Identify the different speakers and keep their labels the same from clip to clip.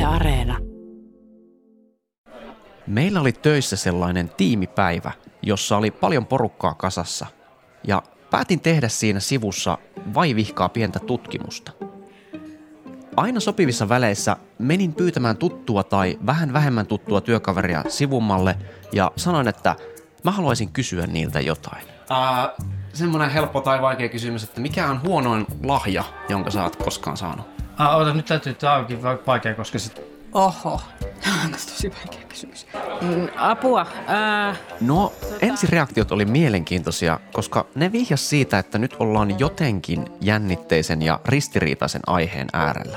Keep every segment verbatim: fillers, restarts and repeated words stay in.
Speaker 1: Areena.
Speaker 2: Meillä oli töissä sellainen tiimipäivä, jossa oli paljon porukkaa kasassa. Ja päätin tehdä siinä sivussa vaivihkaa pientä tutkimusta. Aina sopivissa väleissä menin pyytämään tuttua tai vähän vähemmän tuttua työkaveria sivummalle ja sanoin, että mä haluaisin kysyä niiltä jotain. Uh, semmoinen helppo tai vaikea kysymys, että mikä on huonoin lahja, jonka sä oot koskaan saanut?
Speaker 3: Ah, oota, nyt täytyy, tää onkin vaikea, koska sit...
Speaker 1: Oho, tämä on tosi vaikea kysymys. Mm, apua. Äh,
Speaker 2: No, ensireaktiot oli mielenkiintoisia, koska ne vihjas siitä, että nyt ollaan jotenkin jännitteisen ja ristiriitaisen aiheen äärellä.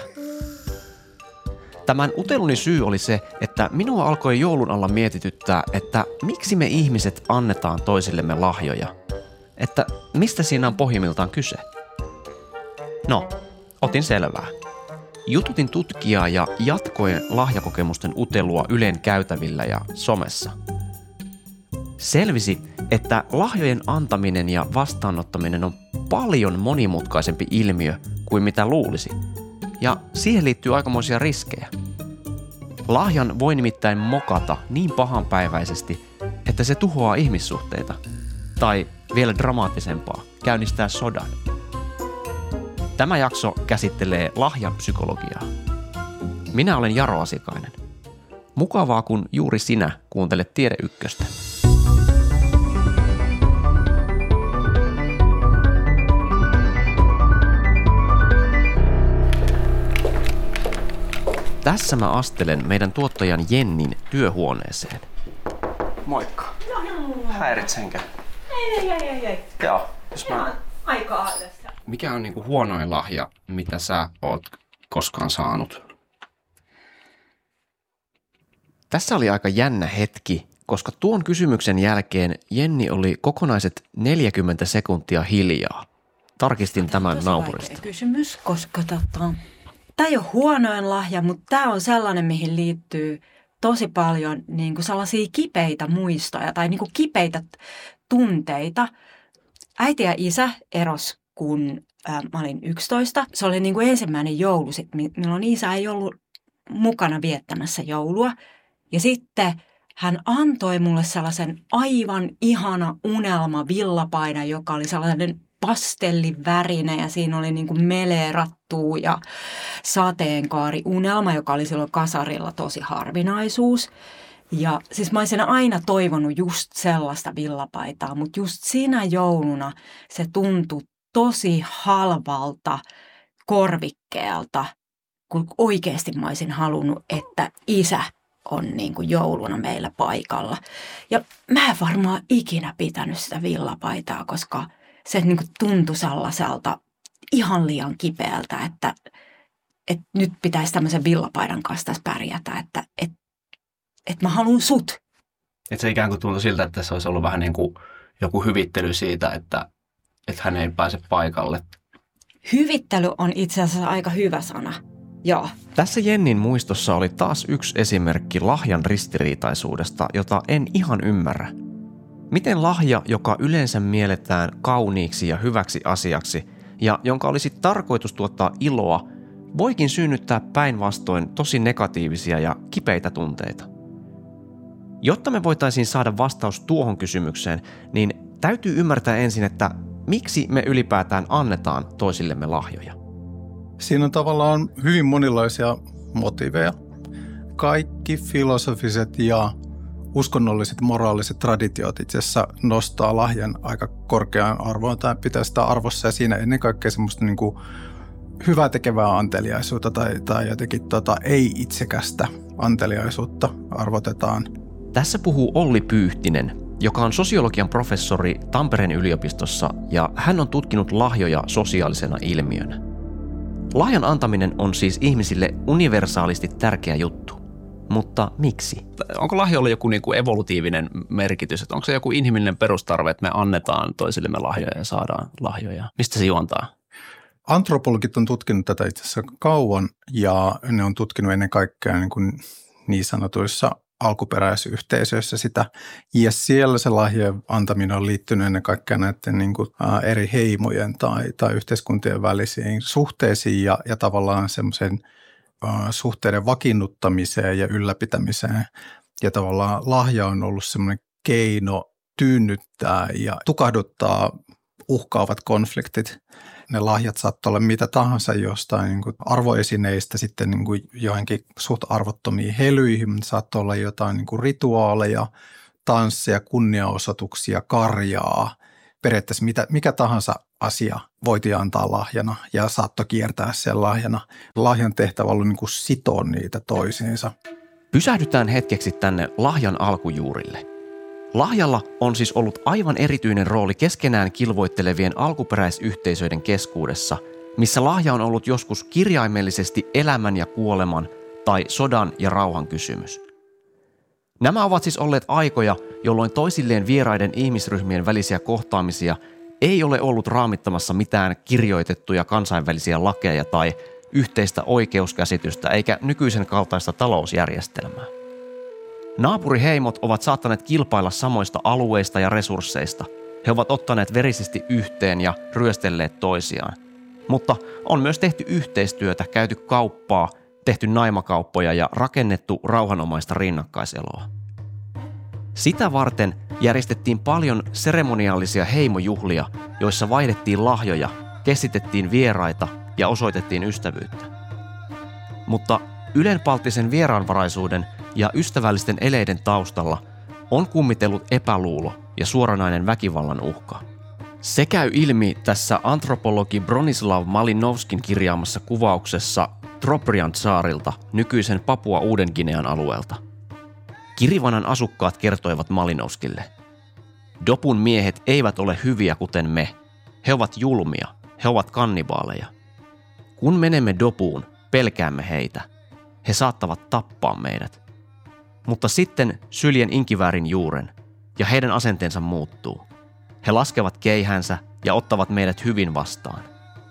Speaker 2: Tämän uteluni syy oli se, että minua alkoi joulun alla mietityttää, että miksi me ihmiset annetaan toisillemme lahjoja. Että mistä siinä on pohjimmiltaan kyse? No, otin selvää. Jututin tutkijaa ja jatkoin lahjakokemusten utelua Ylen käytävillä ja somessa. Selvisi, että lahjojen antaminen ja vastaanottaminen on paljon monimutkaisempi ilmiö kuin mitä luulisi. Ja siihen liittyy aikamoisia riskejä. Lahjan voi nimittäin mokata niin pahanpäiväisesti, että se tuhoaa ihmissuhteita. Tai vielä dramaattisempaa, käynnistää sodan. Tämä jakso käsittelee lahjan psykologiaa. Minä olen Jaro Asikainen. Mukavaa, kun juuri sinä kuuntelet Tiede Ykköstä. Tässä mä astelen meidän tuottajan Jennin työhuoneeseen. Moikka. Häiritsenkö?
Speaker 4: Ei, ei, ei, ei, ei.
Speaker 2: Joo. Jos mä...
Speaker 4: Aikaa tässä.
Speaker 2: Mikä on niinku huonoin lahja, mitä sä oot koskaan saanut? Tässä oli aika jännä hetki, koska tuon kysymyksen jälkeen Jenni oli kokonaiset neljäkymmentä sekuntia hiljaa. Tarkistin tämän
Speaker 4: Tosi
Speaker 2: naapurista.
Speaker 4: vaikea kysymys, koska tota, tämä ei ole huonoin lahja, mutta tämä on sellainen, mihin liittyy tosi paljon niin kuin sellaisia kipeitä muistoja tai niin kuin kipeitä tunteita. Äiti ja isä eros, kun ää, mä olin yksitoista. Se oli niin kuin ensimmäinen joulu, sit, milloin isä ei ollut mukana viettämässä joulua. Ja sitten hän antoi mulle sellaisen aivan ihana unelma villapaidan, joka oli sellainen pastellivärinen ja siinä oli niin kuin meleerattua ja sateenkaariunelma, joka oli silloin kasarilla tosi harvinaisuus. Ja siis mä olisin aina toivonut just sellaista villapaitaa, mutta just siinä jouluna se tuntui tosi halvalta korvikkeelta, kun oikeasti mä olisin halunnut, että isä on niin kuin jouluna meillä paikalla. Ja mä en varmaan ikinä pitänyt sitä villapaitaa, koska se niin kuin tuntui sellaiselta ihan liian kipeältä, että, että nyt pitäisi tämmöisen villapaidan kanssa tässä pärjätä, että, että, että mä haluan sut.
Speaker 5: Että se ikään kuin tuntui siltä, että se olisi ollut vähän niin kuin joku hyvittely siitä, että, että hän ei pääse paikalle.
Speaker 4: Hyvittely on itse asiassa aika hyvä sana, joo.
Speaker 2: Tässä Jennin muistossa oli taas yksi esimerkki lahjan ristiriitaisuudesta, jota en ihan ymmärrä. Miten lahja, joka yleensä mielletään kauniiksi ja hyväksi asiaksi ja jonka olisi tarkoitus tuottaa iloa, voikin synnyttää päinvastoin tosi negatiivisia ja kipeitä tunteita? Jotta me voitaisiin saada vastaus tuohon kysymykseen, niin täytyy ymmärtää ensin, että miksi me ylipäätään annetaan toisillemme lahjoja.
Speaker 6: Siinä on tavallaan hyvin monilaisia motiiveja. Kaikki filosofiset ja uskonnolliset, moraaliset traditiot itse asiassa nostaa lahjan aika korkeaan arvoon tai pitää sitä arvossa ja siinä ennen kaikkea semmoista niin kuin hyvää tekevää anteliaisuutta tai, tai jotenkin tota, ei-itsekästä anteliaisuutta arvotetaan.
Speaker 2: Tässä puhuu Olli Pyyhtinen, joka on sosiologian professori Tampereen yliopistossa ja hän on tutkinut lahjoja sosiaalisena ilmiönä. Lahjan antaminen on siis ihmisille universaalisti tärkeä juttu. Mutta miksi?
Speaker 5: Onko lahjoilla joku niin kuin evolutiivinen merkitys? Että onko se joku inhimillinen perustarve, että me annetaan toisillemme lahjoja ja saadaan lahjoja? Mistä se juontaa?
Speaker 6: Antropologit on tutkinut tätä itse asiassa kauan ja ne on tutkinut ennen kaikkea niin, kuin niin sanotuissa alkuperäisyhteisöissä sitä. Ja siellä se lahjojen antaminen on liittynyt ennen kaikkea näiden niin kuin, ä, eri heimojen tai, tai yhteiskuntien välisiin suhteisiin ja, ja tavallaan semmoisen suhteiden vakiinnuttamiseen ja ylläpitämiseen. Ja tavallaan lahja on ollut semmoinen keino tyynnyttää ja tukahduttaa uhkaavat konfliktit. Ne lahjat saattaa olla mitä tahansa jostain niin kuin arvoesineistä sitten niin kuin johonkin suht arvottomiin helyihin. Saattaa olla jotain niin kuin rituaaleja, tansseja, kunniaosoituksia, karjaa. Periaatteessa mitä, mikä tahansa asia voitiin antaa lahjana ja saattoi kiertää sen lahjana. Lahjan tehtävä oli niin kuin sitoa niitä toisiinsa.
Speaker 2: Pysähdytään hetkeksi tänne lahjan alkujuurille. Lahjalla on siis ollut aivan erityinen rooli keskenään kilvoittelevien alkuperäisyhteisöiden keskuudessa, missä lahja on ollut joskus kirjaimellisesti elämän ja kuoleman tai sodan ja rauhan kysymys. Nämä ovat siis olleet aikoja, jolloin toisilleen vieraiden ihmisryhmien välisiä kohtaamisia ei ole ollut raamittamassa mitään kirjoitettuja kansainvälisiä lakeja tai yhteistä oikeuskäsitystä eikä nykyisen kaltaista talousjärjestelmää. Naapuriheimot ovat saattaneet kilpailla samoista alueista ja resursseista. He ovat ottaneet verisesti yhteen ja ryöstelleet toisiaan. Mutta on myös tehty yhteistyötä, käyty kauppaa, tehty naimakauppoja ja rakennettu rauhanomaista rinnakkaiseloa. Sitä varten järjestettiin paljon seremoniallisia heimojuhlia, joissa vaihdettiin lahjoja, kestitettiin vieraita ja osoitettiin ystävyyttä. Mutta ylenpalttisen vieraanvaraisuuden ja ystävällisten eleiden taustalla on kummitellut epäluulo ja suoranainen väkivallan uhka. Se käy ilmi tässä antropologi Bronislaw Malinovskin kirjaamassa kuvauksessa Trobriand saarilta nykyisen Papua Uuden-Ginean alueelta. Kirivanan asukkaat kertoivat Malinovskille: Dopun miehet eivät ole hyviä kuten me. He ovat julmia, he ovat kannibaaleja. Kun menemme Dopuun, pelkäämme heitä. He saattavat tappaa meidät. Mutta sitten syljen inkiväärin juuren, ja heidän asenteensa muuttuu. He laskevat keihänsä ja ottavat meidät hyvin vastaan.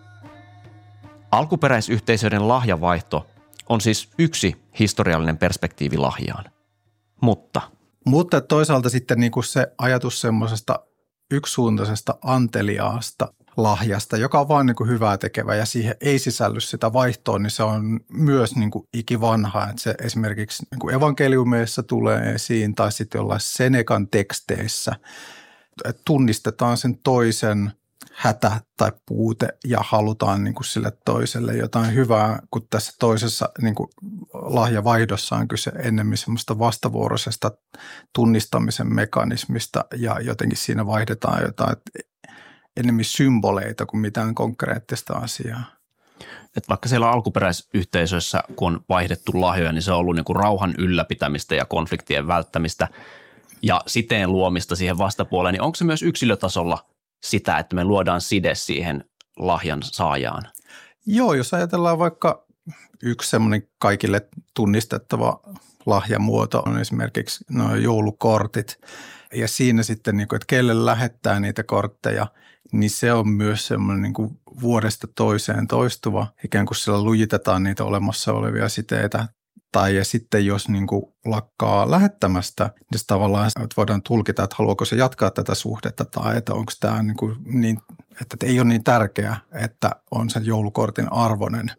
Speaker 2: Alkuperäisyhteisöiden lahjavaihto on siis yksi historiallinen perspektiivi lahjaan. Mutta
Speaker 6: Mutta toisaalta sitten niin kuin se ajatus semmoisesta yksisuuntaisesta anteliaasta lahjasta, joka on vaan niin kuin hyvää tekevä ja siihen ei sisälly sitä vaihtoa, niin se on myös niin kuin ikivanha. Että se esimerkiksi niin kuin evankeliumeissa tulee esiin tai sitten jollain Senekan teksteissä, että tunnistetaan sen toisen hätä tai puute ja halutaan niin kuin sille toiselle jotain hyvää, kun tässä toisessa niin kuin lahjavaihdossa on kyse ennemmin semmoista vastavuoroisesta tunnistamisen mekanismista ja jotenkin siinä vaihdetaan jotain enemmän symboleita kuin mitään konkreettista asiaa.
Speaker 5: Et vaikka siellä alkuperäisyhteisöissä, kun on vaihdettu lahjoja, niin se on ollut niinku rauhan ylläpitämistä ja konfliktien välttämistä ja siteen luomista siihen vastapuoleen, niin onko se myös yksilötasolla sitä, että me luodaan side siihen lahjan saajaan?
Speaker 6: Joo, jos ajatellaan vaikka yksi semmoinen kaikille tunnistettava lahjamuoto on esimerkiksi nuo joulukortit. Ja siinä sitten, niin kuin, että kelle lähettää niitä kortteja, niin se on myös semmoinen niin kuin vuodesta toiseen toistuva. Ikään kuin sillä lujitetaan niitä olemassa olevia siteitä. Tai ja sitten jos niin kuin lakkaa lähettämästä, niin tavallaan että voidaan tulkita, että haluaako se jatkaa tätä suhdetta tai että onko tämä niin, kuin niin että ei ole niin tärkeää, että on sen joulukortin arvoinen.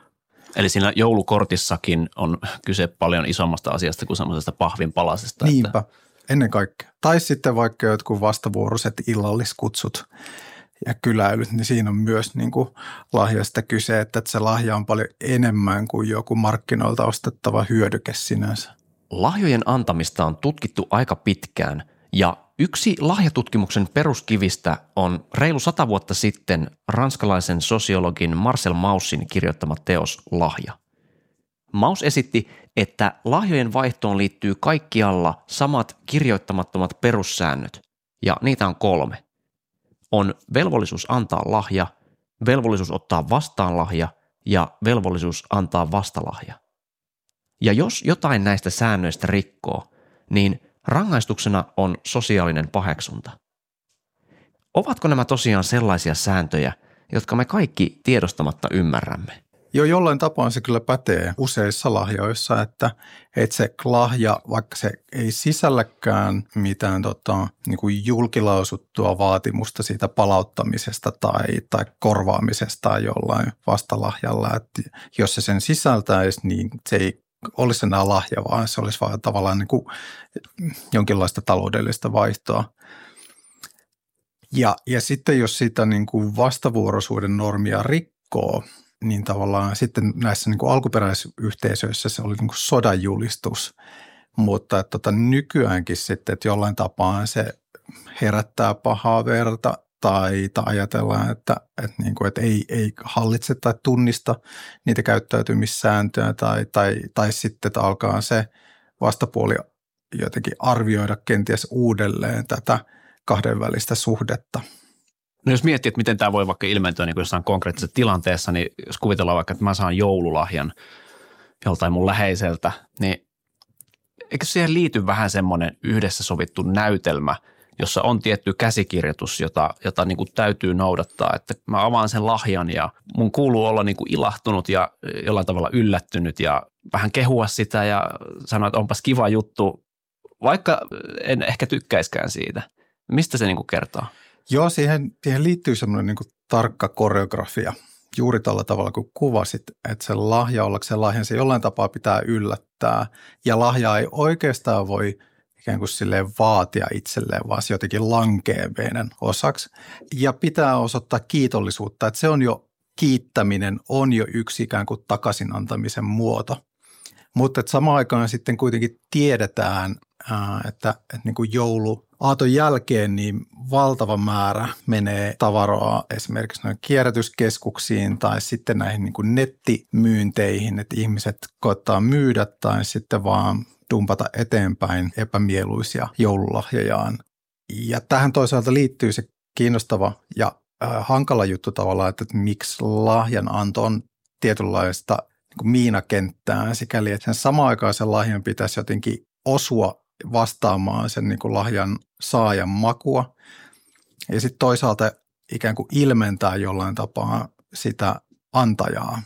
Speaker 5: Eli siinä joulukortissakin on kyse paljon isommasta asiasta kuin semmoisesta pahvinpalasesta.
Speaker 6: Niinpä,
Speaker 5: että
Speaker 6: ennen kaikkea. Tai sitten vaikka jotkut vastavuoroiset illalliskutsut ja kyläilyt, niin siinä on myös niin kuin lahjasta kyse, että se lahja on paljon enemmän kuin joku markkinoilta ostettava hyödyke sinänsä.
Speaker 2: Lahjojen antamista on tutkittu aika pitkään ja yksi lahjatutkimuksen peruskivistä on reilu sata vuotta sitten ranskalaisen sosiologin Marcel Maussin kirjoittama teos Lahja. Maus esitti, että lahjojen vaihtoon liittyy kaikkialla samat kirjoittamattomat perussäännöt ja niitä on kolme. On velvollisuus antaa lahja, velvollisuus ottaa vastaan lahja ja velvollisuus antaa vastalahja. Ja jos jotain näistä säännöistä rikkoo, niin rangaistuksena on sosiaalinen paheksunta. Ovatko nämä tosiaan sellaisia sääntöjä, jotka me kaikki tiedostamatta ymmärrämme?
Speaker 6: Jo jollain tapaa se kyllä pätee useissa lahjoissa, että, että se lahja, vaikka se ei sisälläkään mitään tota, niin kuin julkilausuttua vaatimusta siitä palauttamisesta tai, tai korvaamisesta jollain vastalahjalla, että jos se sen sisältäisi, niin se ei olisi enää lahja, vaan se olisi vaan tavallaan niin kuin jonkinlaista taloudellista vaihtoa. Ja, ja sitten jos sitä niin kuin vastavuoroisuuden normia rikkoo, niin tavallaan sitten näissä niin kuin alkuperäisyhteisöissä se oli niin kuin sodanjulistus, mutta että tota, nykyäänkin sitten, että jollain tapaa se herättää pahaa verta tai, tai ajatellaan, että, että, niin kuin, että ei, ei hallitse tai tunnista niitä käyttäytymissääntöjä tai, tai, tai sitten, että alkaa se vastapuoli jotenkin arvioida kenties uudelleen tätä kahdenvälistä suhdetta.
Speaker 5: No jos miettii, että miten tämä voi vaikka ilmentyä niin kuin jossain konkreettisessa tilanteessa, niin jos kuvitellaan vaikka, että mä saan joululahjan joltain mun läheiseltä, niin eikö siihen liity vähän semmoinen yhdessä sovittu näytelmä, jossa on tietty käsikirjoitus, jota, jota niin kuin täytyy noudattaa, että mä avaan sen lahjan ja mun kuuluu olla niin kuin ilahtunut ja jollain tavalla yllättynyt ja vähän kehua sitä ja sanoa, että onpas kiva juttu, vaikka en ehkä tykkäiskään siitä. Mistä se niin kuin kertoo?
Speaker 6: Joo, siihen, siihen liittyy semmoinen niin kuin tarkka koreografia. Juuri tällä tavalla, kun kuvasit, että se lahja ollakseen lahjan, se jollain tapaa pitää yllättää. Ja lahjaa ei oikeastaan voi ikään kuin silleen vaatia itselleen, vaan se jotenkin lankee meidän osaksi. Ja pitää osoittaa kiitollisuutta, että se on jo, kiittäminen on jo yksi ikään kuin takaisin antamisen muoto. Mutta samaan aikaan sitten kuitenkin tiedetään, että, että niin kuin joulu aaton jälkeen niin valtava määrä menee tavaraa esimerkiksi noihin kierrätyskeskuksiin tai sitten näihin niin kuin nettimyynteihin, että ihmiset koettaa myydä tai sitten vaan dumpata eteenpäin epämieluisia joululahjojaan. Ja tähän toisaalta liittyy se kiinnostava ja äh, hankala juttu tavallaan, että, että miksi lahjan anto on tietynlaista niin kuin miinakenttää sikäli, että sen samaan aikaan sen lahjan pitäisi jotenkin osua vastaamaan sen niin kuin lahjan saajan makua ja sitten toisaalta ikään kuin ilmentää jollain tapaa sitä antajaa.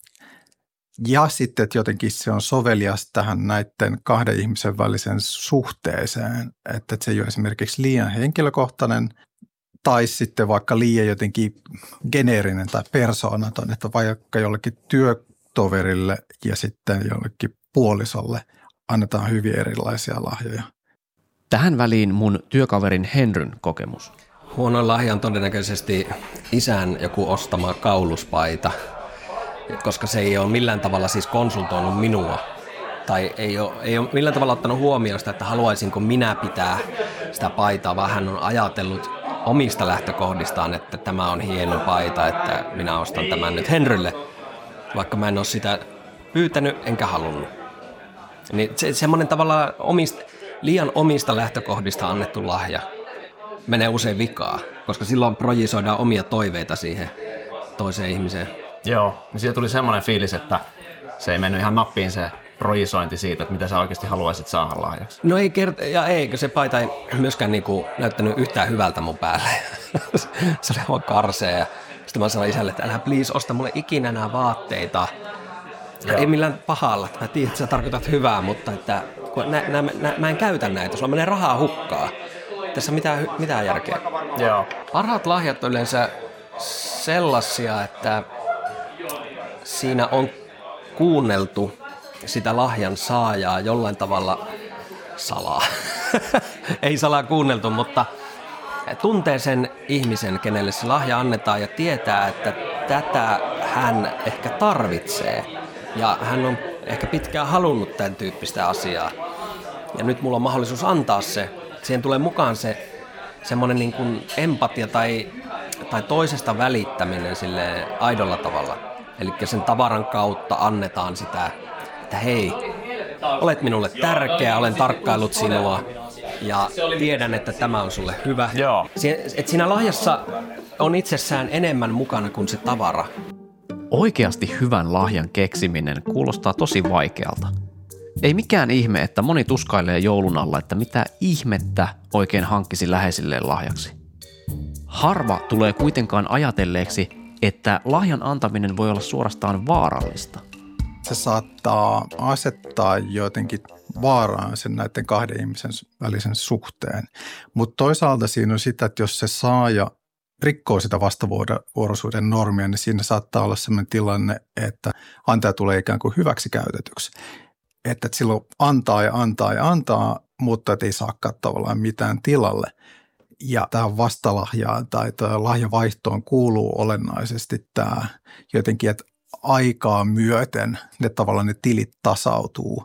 Speaker 6: Ja sitten, että jotenkin se on sovelias tähän näiden kahden ihmisen välisen suhteeseen, että se ei ole esimerkiksi liian henkilökohtainen tai sitten vaikka liian jotenkin geneerinen tai persoonaton, että vaikka jollekin työtoverille ja sitten jollekin puolisolle annetaan hyvin erilaisia lahjoja.
Speaker 2: Tähän väliin mun työkaverin Henryn kokemus.
Speaker 7: Huono lahja on todennäköisesti isän joku ostama kauluspaita, koska se ei ole millään tavalla siis konsultoinut minua. Tai ei ole, ei ole millään tavalla ottanut huomioon sitä, että haluaisinko minä pitää sitä paitaa, vaan hän on ajatellut omista lähtökohdistaan, että tämä on hieno paita, että minä ostan tämän nyt Henrylle, vaikka mä en ole sitä pyytänyt enkä halunnut. Niin se, semmoinen tavallaan omista, liian omista lähtökohdista annettu lahja menee usein vikaan, koska silloin projisoidaan omia toiveita siihen toiseen ihmiseen.
Speaker 5: Joo, niin siitä tuli semmoinen fiilis, että se ei mennyt ihan nappiin se projisointi siitä, että mitä sä oikeasti haluaisit saada lahjaksi.
Speaker 7: No ei kert- ja eikö se paita ei myöskään niinku näyttänyt yhtään hyvältä mun päälle. Se oli aivan karsea ja sitten mä sanoin isälle, että älä please osta mulle ikinä nämä vaatteita. Joo. Ei millään pahalla, mä tiedän, että sä tarkoitat hyvää, mutta että nä, nä, nä, mä en käytä näitä, sulla menee rahaa hukkaa. Tässä mitään, mitään järkeä.
Speaker 5: Joo.
Speaker 7: Parhaat lahjat on yleensä sellaisia, että siinä on kuunneltu sitä lahjan saajaa jollain tavalla salaa. Ei salaa kuunneltu, mutta tuntee sen ihmisen, kenelle se lahja annetaan ja tietää, että tätä hän ehkä tarvitsee. Ja hän on ehkä pitkään halunnut tämän tyyppistä asiaa. Ja nyt mulla on mahdollisuus antaa se. Siihen tulee mukaan se semmoinen niin kuin empatia tai, tai toisesta välittäminen sille aidolla tavalla. Eli sen tavaran kautta annetaan sitä, että hei, olet minulle tärkeä, olen tarkkaillut sinua ja tiedän, että tämä on sulle hyvä.
Speaker 5: Joo.
Speaker 7: Että siinä lahjassa on itsessään enemmän mukana kuin se tavara.
Speaker 2: Oikeasti hyvän lahjan keksiminen kuulostaa tosi vaikealta. Ei mikään ihme, että moni tuskailee joulun alla, että mitä ihmettä oikein hankkisi läheisilleen lahjaksi. Harva tulee kuitenkaan ajatelleeksi, että lahjan antaminen voi olla suorastaan vaarallista.
Speaker 6: Se saattaa asettaa jotenkin vaaraan sen näiden kahden ihmisen välisen suhteen. Mutta toisaalta siinä on sitä, että jos se saaja rikkoo sitä vastavuoroisuuden normia, niin siinä saattaa olla sellainen tilanne, että antaja tulee ikään kuin hyväksi käytetyksi. Että silloin antaa ja antaa ja antaa, mutta ei saakaan tavallaan mitään tilalle. Ja tähän vastalahjaan tai lahjavaihtoon kuuluu olennaisesti tämä jotenkin, että aikaa myöten ne tavallaan ne tilit tasautuu.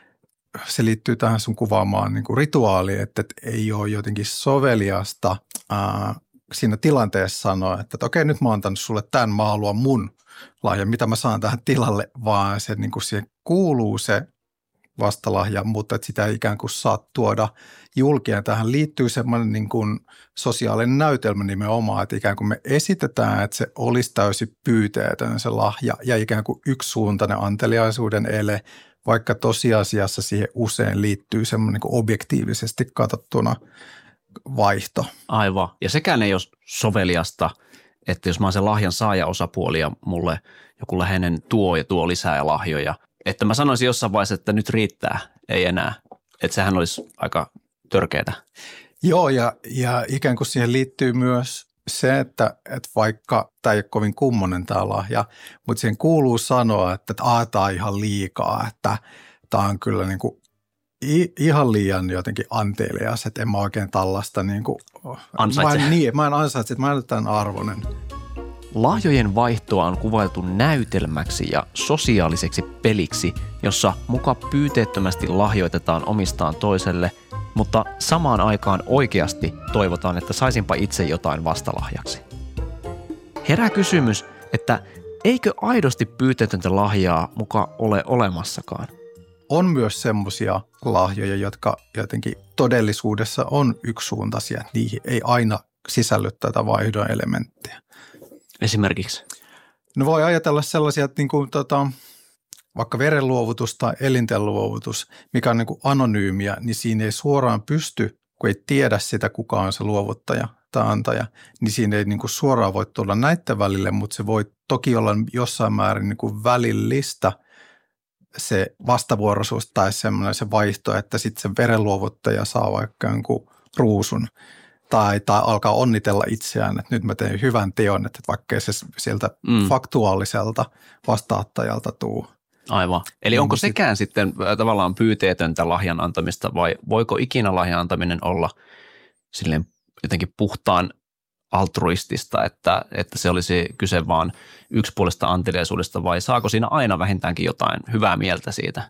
Speaker 6: Se liittyy tähän sun kuvaamaan niin kuin rituaaliin, että ei ole jotenkin soveliasta ää, siinä tilanteessa sanoa, että okei, nyt mä oon antanut sulle tämän, mä haluan mun lahja, mitä mä saan tähän tilalle, vaan se niin kuin siihen kuuluu se vastalahja, mutta että sitä ei ikään kuin saa tuoda julkeen. Tähän liittyy semmoinen niin kuin sosiaalinen näytelmä nimenomaan, että ikään kuin me esitetään, että se olisi täysin pyyteetön se lahja ja ikään kuin yksisuuntainen anteliaisuuden ele, vaikka tosiasiassa siihen usein liittyy semmoinen niin kuin objektiivisesti katsottuna vaihto.
Speaker 5: Aivan. Ja sekään ei ole soveliasta, että jos mä oon sen lahjan saajaosapuoli ja mulle joku läheinen tuo ja tuo lisää lahjoja, että mä sanoisin jossain vaiheessa, että nyt riittää, ei enää. Että sehän olisi aika törkeätä.
Speaker 6: Joo, ja, ja ikään kuin siihen liittyy myös se, että, että vaikka tämä ei ole kovin kummonen tämä lahja, mutta siihen kuuluu sanoa, että, että aah, tämä on ihan liikaa, että tämä on kyllä niin kuin ihan liian jotenkin antelias, että en mä oikein tällaista niin kuin,
Speaker 5: ansaitse.
Speaker 6: Mä en, niin, mä en ansaitse, että mä en ole tämän arvoinen.
Speaker 2: Lahjojen vaihtoa on kuvailtu näytelmäksi ja sosiaaliseksi peliksi, jossa muka pyyteettömästi lahjoitetaan omistaan toiselle, mutta samaan aikaan oikeasti toivotaan, että saisinpa itse jotain vastalahjaksi. Herää kysymys, että eikö aidosti pyyteetöntä lahjaa muka ole olemassakaan?
Speaker 6: On myös semmoisia lahjoja, jotka jotenkin todellisuudessa on yksisuuntaisia. Niihin ei aina sisälly tätä vaihdon elementtiä.
Speaker 5: Esimerkiksi?
Speaker 6: No voi ajatella sellaisia, että niin kuin, tota, vaikka verenluovutus tai elintenluovutus, mikä on niin kuin anonyymiä, niin siinä ei suoraan pysty, kun ei tiedä sitä, kuka on se luovuttaja tai antaja, niin siinä ei niin kuin suoraan voi tulla näiden välille, mutta se voi toki olla jossain määrin niin kuin välillistä se vastavuoroisuus tai semmoinen se vaihto, että sitten se verenluovuttaja saa vaikka jonkun ruusun. Tai, tai alkaa onnitella itseään, että nyt mä teen hyvän teon, että vaikka se sieltä mm. faktuaaliselta vastaattajalta tuu.
Speaker 5: Aivan. Eli onko sekään sit... sitten tavallaan pyyteetöntä lahjan antamista vai voiko ikinä lahjan antaminen olla silleen jotenkin puhtaan altruistista, että, että se olisi kyse vaan yksipuolista anteliaisuudesta vai saako siinä aina vähintäänkin jotain hyvää mieltä siitä?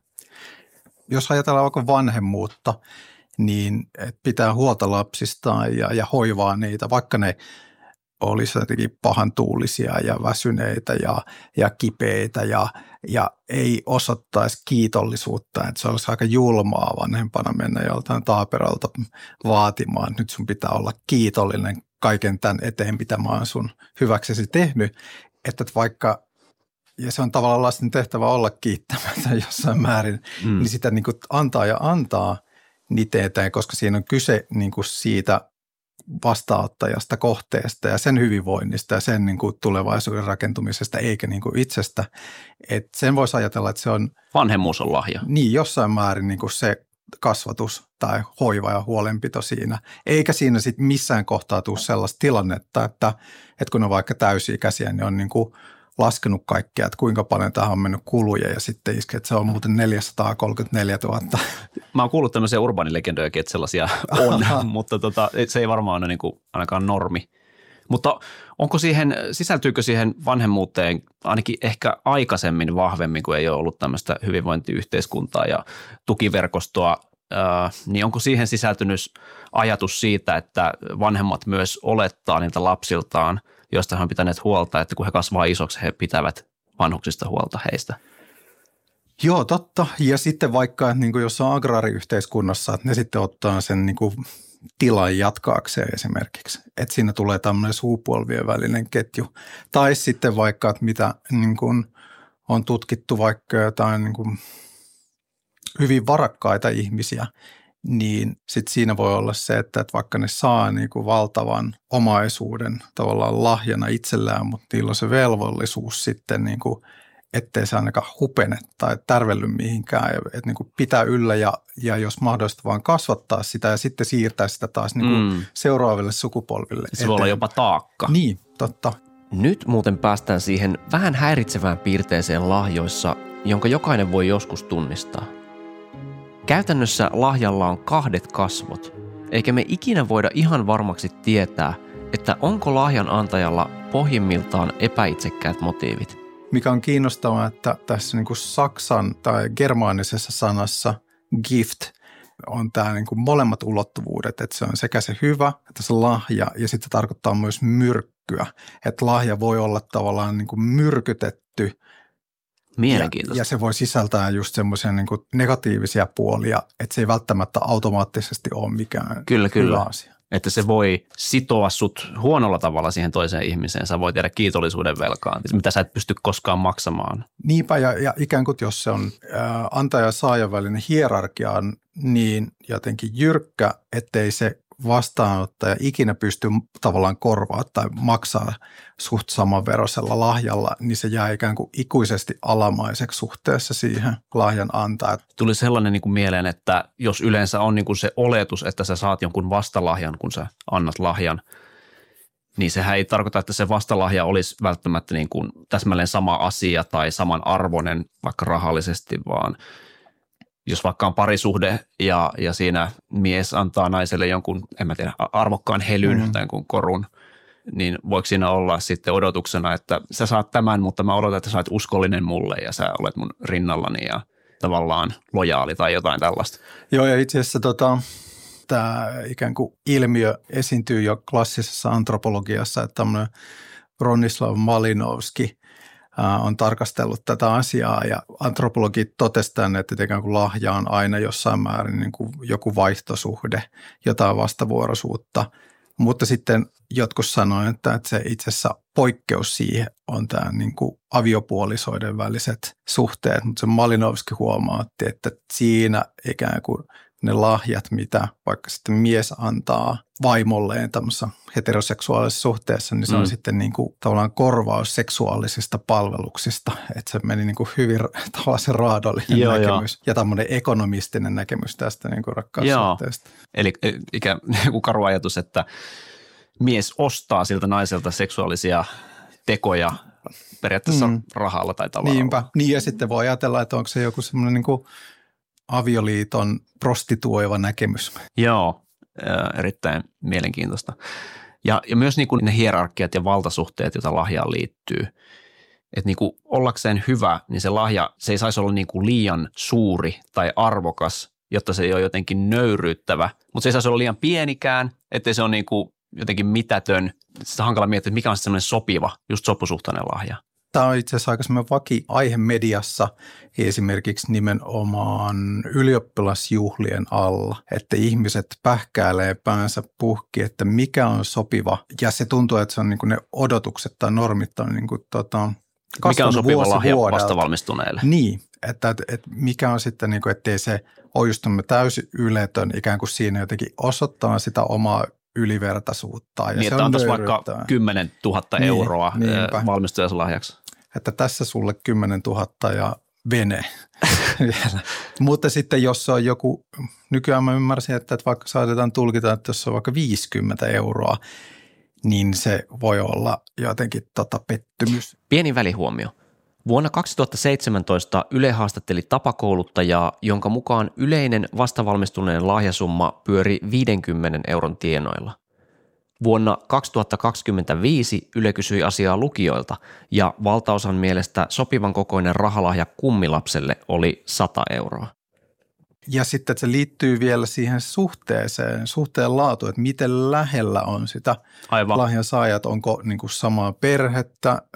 Speaker 6: Jos ajatellaan vaikka vanhemmuutta, niin pitää huolta lapsistaan ja, ja hoivaa niitä, vaikka ne olisi jotenkin pahantuulisia ja väsyneitä ja, ja kipeitä ja, ja ei osoittaisi kiitollisuutta. Että se olisi aika julmaa vanhempana mennä joltain taaperalta vaatimaan. Nyt sun pitää olla kiitollinen kaiken tämän eteen, mitä mä oon sun hyväksesi tehnyt. Että vaikka, ja se on tavallaan lasten tehtävä olla kiittämättä jossain määrin, mm. niin sitä niin kuin antaa ja antaa niitä eteenpäin, koska siinä on kyse niin kuin siitä vastaanottajasta, kohteesta ja sen hyvinvoinnista ja sen niin kuin tulevaisuuden rakentumisesta eikä niin kuin itsestä. Et sen voisi ajatella, että se on
Speaker 5: vanhemmuus on lahja.
Speaker 6: Niin, jossain määrin niin kuin se kasvatus tai hoiva ja huolenpito siinä. Eikä siinä sitten missään kohtaa tule sellaista tilannetta, että, että kun on vaikka täysi-ikäisiä, niin on niin kuin laskenut kaikkea, että kuinka paljon tähän on mennyt kuluja ja sitten iske, että se on muuten neljäsataakolmekymmentäneljätuhatta.
Speaker 5: Mä oon kuullut tämmöisiä urbaanilegendojakin, että sellaisia on, mutta tota, se ei varmaan ole niin kuin ainakaan normi. Mutta onko siihen, sisältyykö siihen vanhemmuuteen ainakin ehkä aikaisemmin vahvemmin, kun ei ole ollut tämmöistä hyvinvointiyhteiskuntaa ja tukiverkostoa, ää, niin onko siihen sisältynyt ajatus siitä, että vanhemmat myös olettaa niiltä lapsiltaan, joista he on pitäneet huolta, että kun he kasvaa isoksi, he pitävät vanhuksista huolta heistä?
Speaker 6: Joo, totta. Ja sitten vaikka niin kuin jos on agraariyhteiskunnassa, että ne sitten ottaa sen niin kuin tilan jatkaakseen esimerkiksi. Että siinä tulee tämmöinen suupolvien välinen ketju. Tai sitten vaikka, että mitä niin kuin on tutkittu vaikka jotain niin kuin hyvin varakkaita ihmisiä, niin sitten siinä voi olla se, että, että vaikka ne saa niin kuin valtavan omaisuuden tavallaan lahjana itsellään, mutta niillä on se velvollisuus sitten, niin kuin, ettei se ainakaan hupene tai tärvelly mihinkään, että niin kuin pitää yllä ja, ja jos mahdollista vaan kasvattaa sitä ja sitten siirtää sitä taas niin kuin mm. seuraaville sukupolville.
Speaker 5: Se voi olla jopa taakka.
Speaker 6: Niin, totta.
Speaker 2: Nyt muuten päästään siihen vähän häiritsevään piirteeseen lahjoissa, jonka jokainen voi joskus tunnistaa. Käytännössä lahjalla on kahdet kasvot, eikä me ikinä voida ihan varmaksi tietää, että onko lahjan antajalla pohjimmiltaan epäitsekkäät motiivit.
Speaker 6: Mikä on kiinnostavaa, että tässä niin kuin saksan tai germaanisessa sanassa gift on tämä niin kuin molemmat ulottuvuudet, että se on sekä se hyvä että se lahja ja sitten tarkoittaa myös myrkkyä, että lahja voi olla tavallaan niin kuin myrkytetty.
Speaker 2: Mielenkiintoista.
Speaker 6: Ja, ja se voi sisältää just semmoisia niin kuin negatiivisia puolia, että se ei välttämättä automaattisesti ole mikään
Speaker 5: kyllä,
Speaker 6: hyvä
Speaker 5: kyllä.
Speaker 6: asia.
Speaker 5: Että se voi sitoa sut huonolla tavalla siihen toiseen ihmiseen. Sä voit jäädä kiitollisuuden velkaan, mitä sä et pysty koskaan maksamaan.
Speaker 6: Niinpä, ja, ja ikään kuin jos se on ää, antaja- ja saajan välinen hierarkia on niin jotenkin jyrkkä, ettei se vastaanottaja ikinä pysty tavallaan korvaa tai maksaa suht samanveroisella lahjalla, niin se jää ikään kuin ikuisesti alamaiseksi suhteessa siihen lahjan antajaan.
Speaker 5: Tuli sellainen niin kuin mieleen, että jos yleensä on niin kuin se oletus, että sä saat jonkun vastalahjan, kun sä annat lahjan, niin sehän ei tarkoita, että se vastalahja olisi välttämättä niin kuin täsmälleen sama asia tai samanarvoinen vaikka rahallisesti, vaan jos vaikka on parisuhde ja, ja siinä mies antaa naiselle jonkun, en mä tiedä, arvokkaan helyn mm-hmm. tai jonkun korun, niin voiko siinä olla sitten odotuksena, että sä saat tämän, mutta mä odotan, että sä olet uskollinen mulle ja sä olet mun rinnallani ja tavallaan lojaali tai jotain tällaista.
Speaker 6: Joo, ja itse asiassa tota, tämä ikään kuin ilmiö esiintyy jo klassisessa antropologiassa, että tämmöinen Bronislaw Malinowski on tarkastellut tätä asiaa ja antropologit totesivat, että ikään kuin lahja on aina jossain määrin niin kuin joku vaihtosuhde, jotain vastavuoroisuutta, mutta sitten jotkut sanoivat, että, että se itse asiassa poikkeus siihen on tämä niin kuin aviopuolisoiden väliset suhteet, mutta se Malinowski huomautti, että siinä ikään kuin ne lahjat, mitä vaikka sitten mies antaa vaimolleen tämmöisessä heteroseksuaalisessa suhteessa, niin se mm. on sitten niin kuin tavallaan korvaus seksuaalisista palveluksista. Että se meni niin kuin hyvin tavallaan se raadollinen joo, näkemys joo. ja tämmöinen ekonomistinen näkemys tästä niin kuin rakkaussuhteesta.
Speaker 5: Eli ikään kuin karu ajatus, että mies ostaa siltä naiselta seksuaalisia tekoja periaatteessa mm. rahalla tai tavalla.
Speaker 6: Niinpä. Niin ja sitten voi ajatella, että onko se joku semmoinen niin kuin avioliiton prostituoiva näkemys.
Speaker 5: Joo, erittäin mielenkiintoista. Ja, ja myös niin kuin ne hierarkiat ja valtasuhteet, joita lahjaan liittyy. Että niin kuin ollakseen hyvä, niin se lahja, se ei saisi olla niin kuin liian suuri tai arvokas, jotta se ei ole jotenkin nöyryyttävä. Mutta se ei saisi olla liian pienikään, ettei se ole niin kuin jotenkin mitätön. Sitä on hankala miettiä, että mikä on semmoinen sopiva, just sopusuhtainen lahja.
Speaker 6: Tämä on itse asiassa aika semmoinen vaki-aihe mediassa, esimerkiksi nimenomaan ylioppilasjuhlien alla, että ihmiset pähkäilee päänsä puhki, että mikä on sopiva. Ja se tuntuu, että se on niin kuin ne odotukset tai normit on niin kuin tota,
Speaker 5: mikä on sopiva lahja
Speaker 6: vuodelta.
Speaker 5: Vastavalmistuneille.
Speaker 6: Niin, että, että, että mikä on sitten, niin kuin, ettei se ole just täysin yletön, ikään kuin siinä jotenkin osoittaa sitä omaa ylivertaisuutta. Ja
Speaker 5: niin,
Speaker 6: se
Speaker 5: että
Speaker 6: on
Speaker 5: antaisi vaikka kymmenen tuhatta niin, euroa valmistujaslahjaksi.
Speaker 6: Että tässä sulle kymmenen tuhatta ja vene vielä. Mutta sitten jos se on joku, nykyään mä ymmärsin, että, että vaikka saatetaan tulkita, että jos se on vaikka viisikymmentä euroa, niin se voi olla jotenkin tota pettymys.
Speaker 2: Pieni välihuomio. Vuonna kaksituhattaseitsemäntoista Yle haastatteli tapakouluttajaa, jonka mukaan yleinen vastavalmistuneen lahjasumma pyöri viidenkymmenen euron tienoilla. Vuonna kaksituhattakaksikymmentäviisi Yle kysyi asiaa lukijoilta ja valtaosan mielestä sopivan kokoinen rahalahja kummilapselle oli sata euroa.
Speaker 6: Ja sitten että se liittyy vielä siihen suhteeseen, suhteen laatuun, että miten lähellä on sitä Aivan. lahjan saajat. Onko niin kuin samaa perhettä, äh,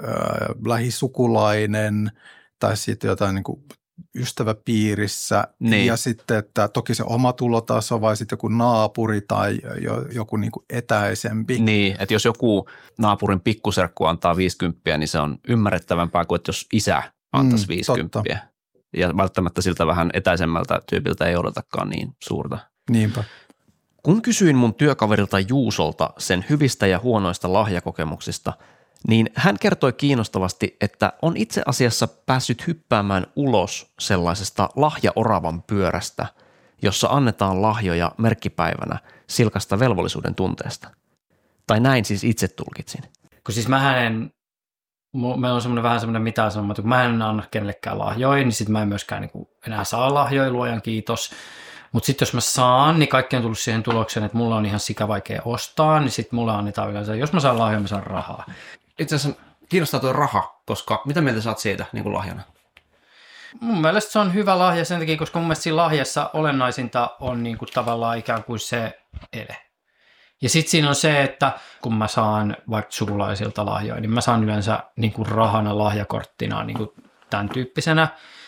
Speaker 6: lähisukulainen tai sitten jotain niin kuin ystäväpiirissä. Niin. Ja sitten, että toki se oma tulotaso vai sitten joku naapuri tai joku niin kuin etäisempi.
Speaker 5: Niin, että jos joku naapurin pikkuserkku antaa viisikymppiä, niin se on ymmärrettävämpää kuin, että jos isä antaisi mm, viisikymppiä. Ja välttämättä siltä vähän etäisemmältä tyypiltä ei odotakaan niin suurta.
Speaker 6: Niinpä.
Speaker 2: Kun kysyin mun työkaverilta Juusolta sen hyvistä ja huonoista lahjakokemuksista, niin hän kertoi kiinnostavasti, että on itse asiassa päässyt hyppäämään ulos sellaisesta lahjaoravan pyörästä, jossa annetaan lahjoja merkkipäivänä silkasta velvollisuuden tunteesta. Tai näin siis itse tulkitsin.
Speaker 3: Kun siis mähän en, meillä on semmoinen vähän semmoinen mitasanomaton, kun mä en anna kenellekään lahjoja, niin sitten mä en myöskään niin kuin enää saa lahjoja, luojan kiitos. Mutta sitten jos mä saan, niin kaikki on tullut siihen tulokseen, että mulla on ihan sikavaikea ostaa, niin sitten mulla annetaan yleensä, jos mä saan lahjoja, mä saan rahaa.
Speaker 2: Itse asiassa kiinnostaa tuo raha, koska mitä mieltä sä oot siitä niin kuin lahjana?
Speaker 3: Mun mielestä se on hyvä lahja sen takia, koska mun mielestä siinä lahjassa olennaisinta on niin kuin tavallaan ikään kuin se ele. Ja sitten siinä on se, että kun mä saan vaikka sukulaisilta lahjoja, niin mä saan yleensä niin kuin rahana lahjakorttina niin kuin tämän tyyppisenä.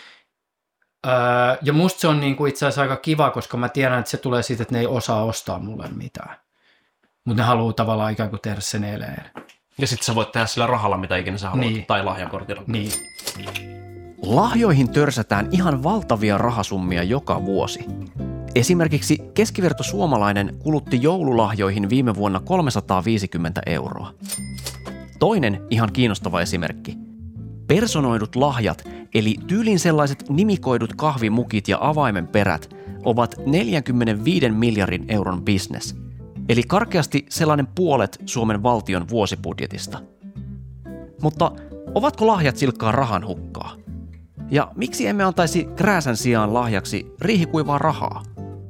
Speaker 3: Öö, ja musta se on niin kuin itse asiassa aika kiva, koska mä tiedän, että se tulee siitä, että ne ei osaa ostaa mulle mitään. Mutta ne haluaa tavallaan ikään kuin tehdä sen eleen.
Speaker 2: Ja sitten sä voit tehdä sillä rahalla mitä ikinä sä haluat,
Speaker 3: niin.
Speaker 2: Tai lahjakortilla.
Speaker 3: Niin.
Speaker 2: Lahjoihin törsätään ihan valtavia rahasummia joka vuosi. Esimerkiksi keskiverto suomalainen kulutti joululahjoihin viime vuonna kolmesataaviisikymmentä euroa. Toinen ihan kiinnostava esimerkki. Personoidut lahjat, eli tyylin sellaiset nimikoidut kahvimukit ja avaimenperät, ovat neljäkymmentäviisi miljardin euron business. Eli karkeasti sellainen puolet Suomen valtion vuosibudjetista. Mutta ovatko lahjat silkkaa rahan hukkaa? Ja miksi emme antaisi krääsän sijaan lahjaksi riihikuivaa rahaa?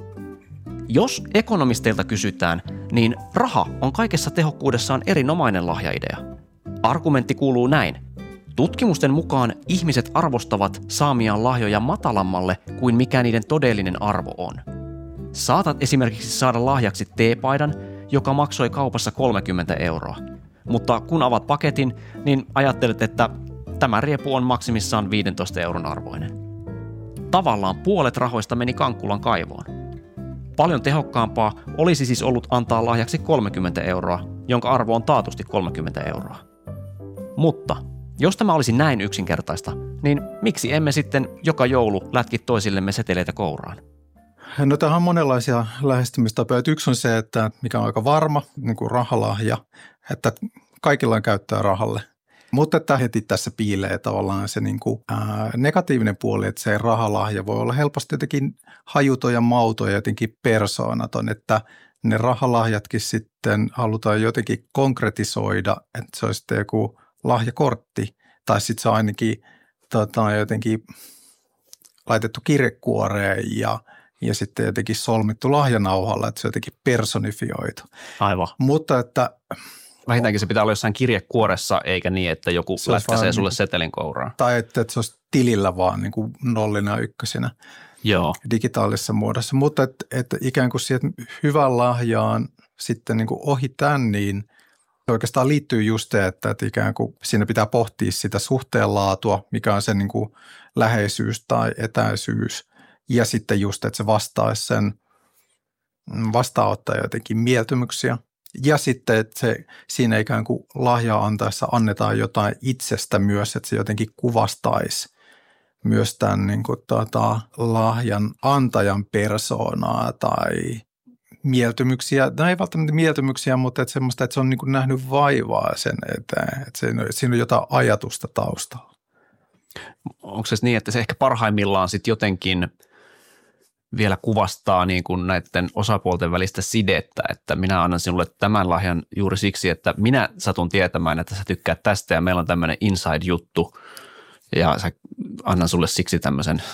Speaker 2: Jos ekonomisteilta kysytään, niin raha on kaikessa tehokkuudessaan erinomainen lahjaidea. Argumentti kuuluu näin. Tutkimusten mukaan ihmiset arvostavat saamiaan lahjoja matalammalle kuin mikä niiden todellinen arvo on. Saatat esimerkiksi saada lahjaksi teepaidan, joka maksoi kaupassa kolmekymmentä euroa. Mutta kun avaat paketin, niin ajattelet, että tämä riepu on maksimissaan viisitoista euron arvoinen. Tavallaan puolet rahoista meni Kankkulan kaivoon. Paljon tehokkaampaa olisi siis ollut antaa lahjaksi kolmekymmentä euroa, jonka arvo on taatusti kolmekymmentä euroa. Mutta jos tämä olisi näin yksinkertaista, niin miksi emme sitten joka joulu lätki toisillemme seteleitä kouraan?
Speaker 6: No tähän on monenlaisia lähestymistapoja. Yksi on se, että mikä on aika varma, niin kuin rahalahja, että kaikilla on käyttöä rahalle. Mutta että heti tässä piilee tavallaan se niin kuin, ää, negatiivinen puoli, että se rahalahja voi olla helposti jotenkin hajuton ja mauton ja jotenkin persoonaton, että ne rahalahjatkin sitten halutaan jotenkin konkretisoida, että se olisi sitten joku lahjakortti tai sitten se on ainakin tota, jotenkin laitettu kirjekuoreen ja, ja sitten jotenkin solmittu lahjanauhalla, että se on jotenkin personifioitu.
Speaker 2: Aivan.
Speaker 6: Mutta että
Speaker 2: vähintäänkin se pitää olla jossain kirjekuoressa, eikä niin, että joku lätkäsee sulle setelin kouraan.
Speaker 6: Tai että, että se olisi tilillä vaan niin kuin nollina ja ykkösinä
Speaker 2: Joo.
Speaker 6: digitaalisessa muodossa. Mutta että, että ikään kuin siihen hyvään lahjaan sitten niin kuin ohi tämän, niin oikeastaan liittyy just se, että, että ikään kuin siinä pitää pohtia sitä suhteenlaatua, mikä on se niin kuin läheisyys tai etäisyys. Ja sitten just, että se vastaisi sen vastaanottaja jotenkin mieltymyksiä. Ja sitten, että se, siinä ikään kuin lahjaa antaessa annetaan jotain itsestä myös, että se jotenkin kuvastaisi myös tämän niin kuin, tota, lahjan antajan persoonaa tai mieltymyksiä. No ei välttämättä mieltymyksiä, mutta että semmoista, että se on niin kuin nähnyt vaivaa sen eteen, että siinä, että siinä on jotain ajatusta taustalla.
Speaker 2: Onko se niin, että se ehkä parhaimmillaan sitten jotenkin vielä kuvastaa niin kuin näiden osapuolten välistä sidettä, että minä annan sinulle tämän lahjan juuri siksi, että minä satun tietämään, että sä tykkäät tästä ja meillä on tämmöinen inside-juttu ja sä annan sulle siksi tämmöisen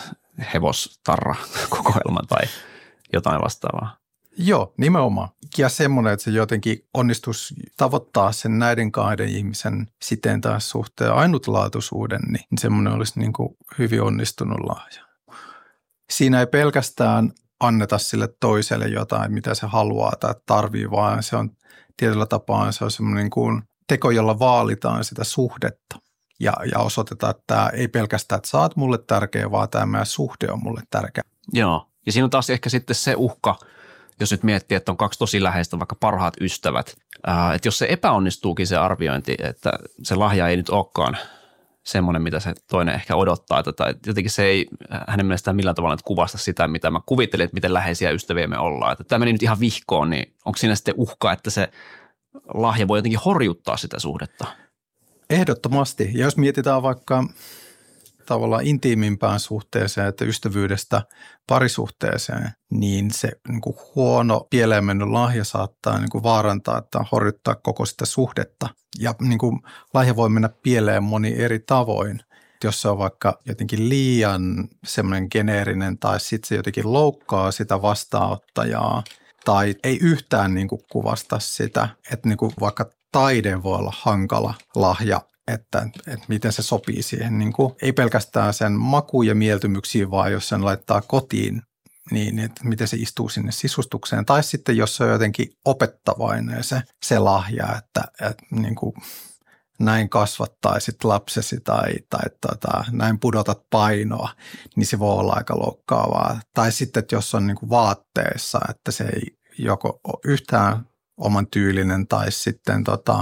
Speaker 2: hevostarra-kokoelman tai jotain vastaavaa.
Speaker 6: Joo, nimenomaan. Ja semmoinen, että se jotenkin onnistuisi tavoittaa sen näiden kahden ihmisen siteen taas suhteen ainutlaatuisuuden, niin semmoinen olisi niin kuin hyvin onnistunut lahja. Siinä ei pelkästään anneta sille toiselle jotain, mitä se haluaa tai tarvii, vaan se on tietyllä tapaa se on semmoinen niin kuin teko, jolla vaalitaan sitä suhdetta ja, ja osoitetaan, että tämä ei pelkästään, että sä oot mulle tärkeä, vaan tämä meidän suhde on mulle tärkeä.
Speaker 2: Joo, ja siinä on taas ehkä sitten se uhka, jos nyt miettii, että on kaksi tosi läheistä, vaikka parhaat ystävät, ää, että jos se epäonnistuukin se arviointi, että se lahja ei nyt olekaan
Speaker 5: semmoinen, mitä se toinen ehkä odottaa. Tai jotenkin se ei hänen mielestään millään tavalla nyt kuvasta sitä, mitä mä kuvittelin, että miten läheisiä ystäviä me ollaan. Että tämä meni nyt ihan vihkoon, niin onko siinä sitten uhka, että se lahja voi jotenkin horjuttaa sitä suhdetta?
Speaker 6: Ehdottomasti. Ja jos mietitään vaikka tavallaan intiimimpään suhteeseen, että ystävyydestä parisuhteeseen, niin se niin kuin huono pieleen mennyt lahja saattaa niin kuin vaarantaa tai horjuttaa koko sitä suhdetta. Ja niin kuin lahja voi mennä pieleen moni eri tavoin. Jos se on vaikka jotenkin liian semmoinen geneerinen tai sitten se jotenkin loukkaa sitä vastaanottajaa tai ei yhtään niin kuin kuvasta sitä, että niin kuin vaikka taide voi olla hankala lahja, että, että miten se sopii siihen, niin kuin, ei pelkästään sen makuun ja mieltymyksiin, vaan jos sen laittaa kotiin, niin että miten se istuu sinne sisustukseen. Tai sitten jos se on jotenkin opettavainen se, se lahja, että, että niin kuin, näin kasvattaisit lapsesi tai, tai tota, näin pudotat painoa, niin se voi olla aika loukkaavaa. Tai sitten, että jos on niin kuin vaatteessa, että se ei joko ole yhtään oman tyylinen tai sitten tota,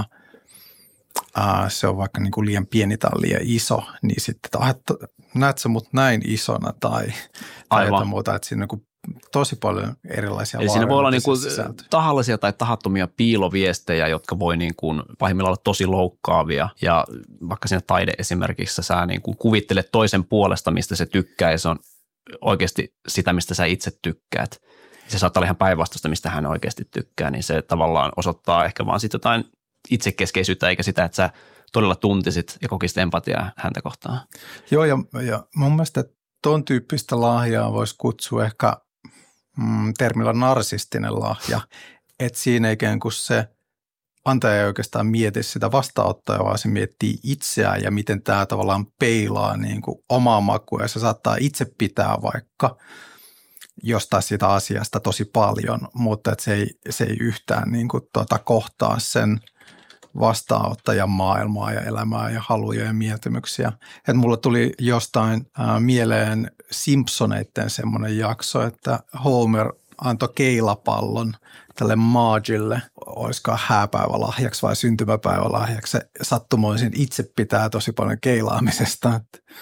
Speaker 6: ää, se on vaikka niin kuin liian pieni tai liian iso, niin sitten, että näet sä mut näin isona tai, tai jotain muuta, että siinä on niin tosi paljon erilaisia.
Speaker 5: Eli siinä voi olla niin kuin tahallisia tai tahattomia piiloviestejä, jotka voi niin kuin pahimmillaan olla tosi loukkaavia ja vaikka siinä taide esimerkiksi sä niin kuin kuvittelet toisen puolesta, mistä se tykkää ja se on oikeasti sitä, mistä sä itse tykkäät. Se saattaa olla ihan päinvastaista, mistä hän oikeasti tykkää, niin se tavallaan osoittaa ehkä vaan sitten jotain itsekeskeisyyttä, eikä sitä, että sä todella tuntisit ja kokisit empatiaa häntä kohtaan.
Speaker 6: Joo, ja, ja mun mielestä ton tyyppistä lahjaa voisi kutsua ehkä mm, termillä narsistinen lahja, että siinä ikään kuin se antaja ei oikeastaan mieti sitä vastaanottajaa, vaan se miettii itseään ja miten tämä tavallaan peilaa niin kuin omaa makua, ja se saattaa itse pitää vaikka jostain sitä asiasta tosi paljon, mutta että se, ei, se ei yhtään niin kuin tuota kohtaa sen vastaanottajan maailmaa ja elämää ja haluja ja mieltymyksiä. Että mulla tuli jostain ää, mieleen Simpsoneitten semmoinen jakso, että Homer antoi keilapallon tälle Margelle, olisiko hääpäivälahjaksi vai syntymäpäivälahjaksi. Se sattumoisin itse pitää tosi paljon keilaamisesta.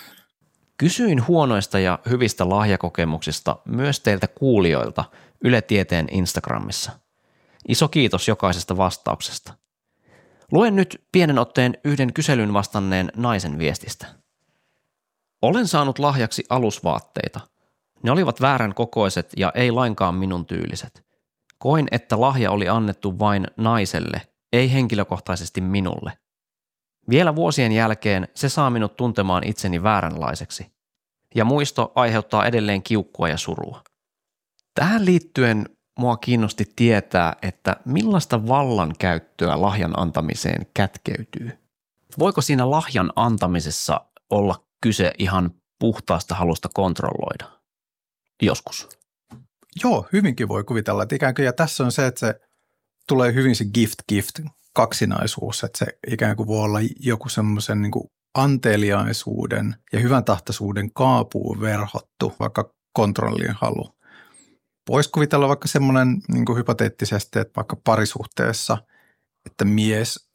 Speaker 2: Kysyin huonoista ja hyvistä lahjakokemuksista myös teiltä kuulijoilta Yle Tieteen Instagramissa. Iso kiitos jokaisesta vastauksesta. Luen nyt pienen otteen yhden kyselyn vastanneen naisen viestistä. Olen saanut lahjaksi alusvaatteita. Ne olivat väärän kokoiset ja ei lainkaan minun tyyliset. Koin, että lahja oli annettu vain naiselle, ei henkilökohtaisesti minulle. Vielä vuosien jälkeen se saa minut tuntemaan itseni vääränlaiseksi. Ja muisto aiheuttaa edelleen kiukkua ja surua. Tähän liittyen mua kiinnosti tietää, että millaista vallankäyttöä lahjan antamiseen kätkeytyy. Voiko siinä lahjan antamisessa olla kyse ihan puhtaasta halusta kontrolloida? Joskus.
Speaker 6: Joo, hyvinkin voi kuvitella, että ikään kuin, ja tässä on se, että se tulee hyvin se gift-gift kaksinaisuus, että se ikään kuin voi olla joku semmoisen niin kuin anteliaisuuden ja hyvän tahtoisuuden kaapuun verhottu, vaikka kontrollin halu. Voisi kuvitella vaikka semmoinen niin kuin hypoteettisesti, että vaikka parisuhteessa, että mies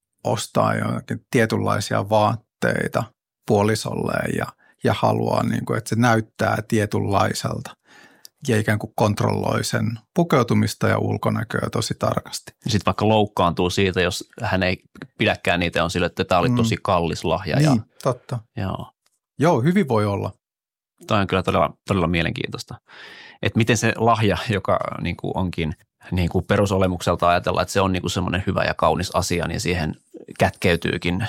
Speaker 6: ostaa jokin tietynlaisia vaatteita puolisolleen ja, ja haluaa, niin kuin, että se näyttää tietynlaiselta ja ikään kuin kontrolloi sen pukeutumista ja ulkonäköä tosi tarkasti.
Speaker 5: Sitten vaikka loukkaantuu siitä, jos hän ei pidäkään niitä, on sille, että tämä oli tosi kallis lahja.
Speaker 6: Niin,
Speaker 5: ja,
Speaker 6: totta.
Speaker 5: Joo.
Speaker 6: Joo, hyvin voi olla.
Speaker 5: Tämä on kyllä todella, todella mielenkiintoista. Että miten se lahja, joka niin kuin onkin niin kuin perusolemukselta ajatella, että se on niin kuin semmoinen hyvä ja kaunis asia, niin siihen kätkeytyykin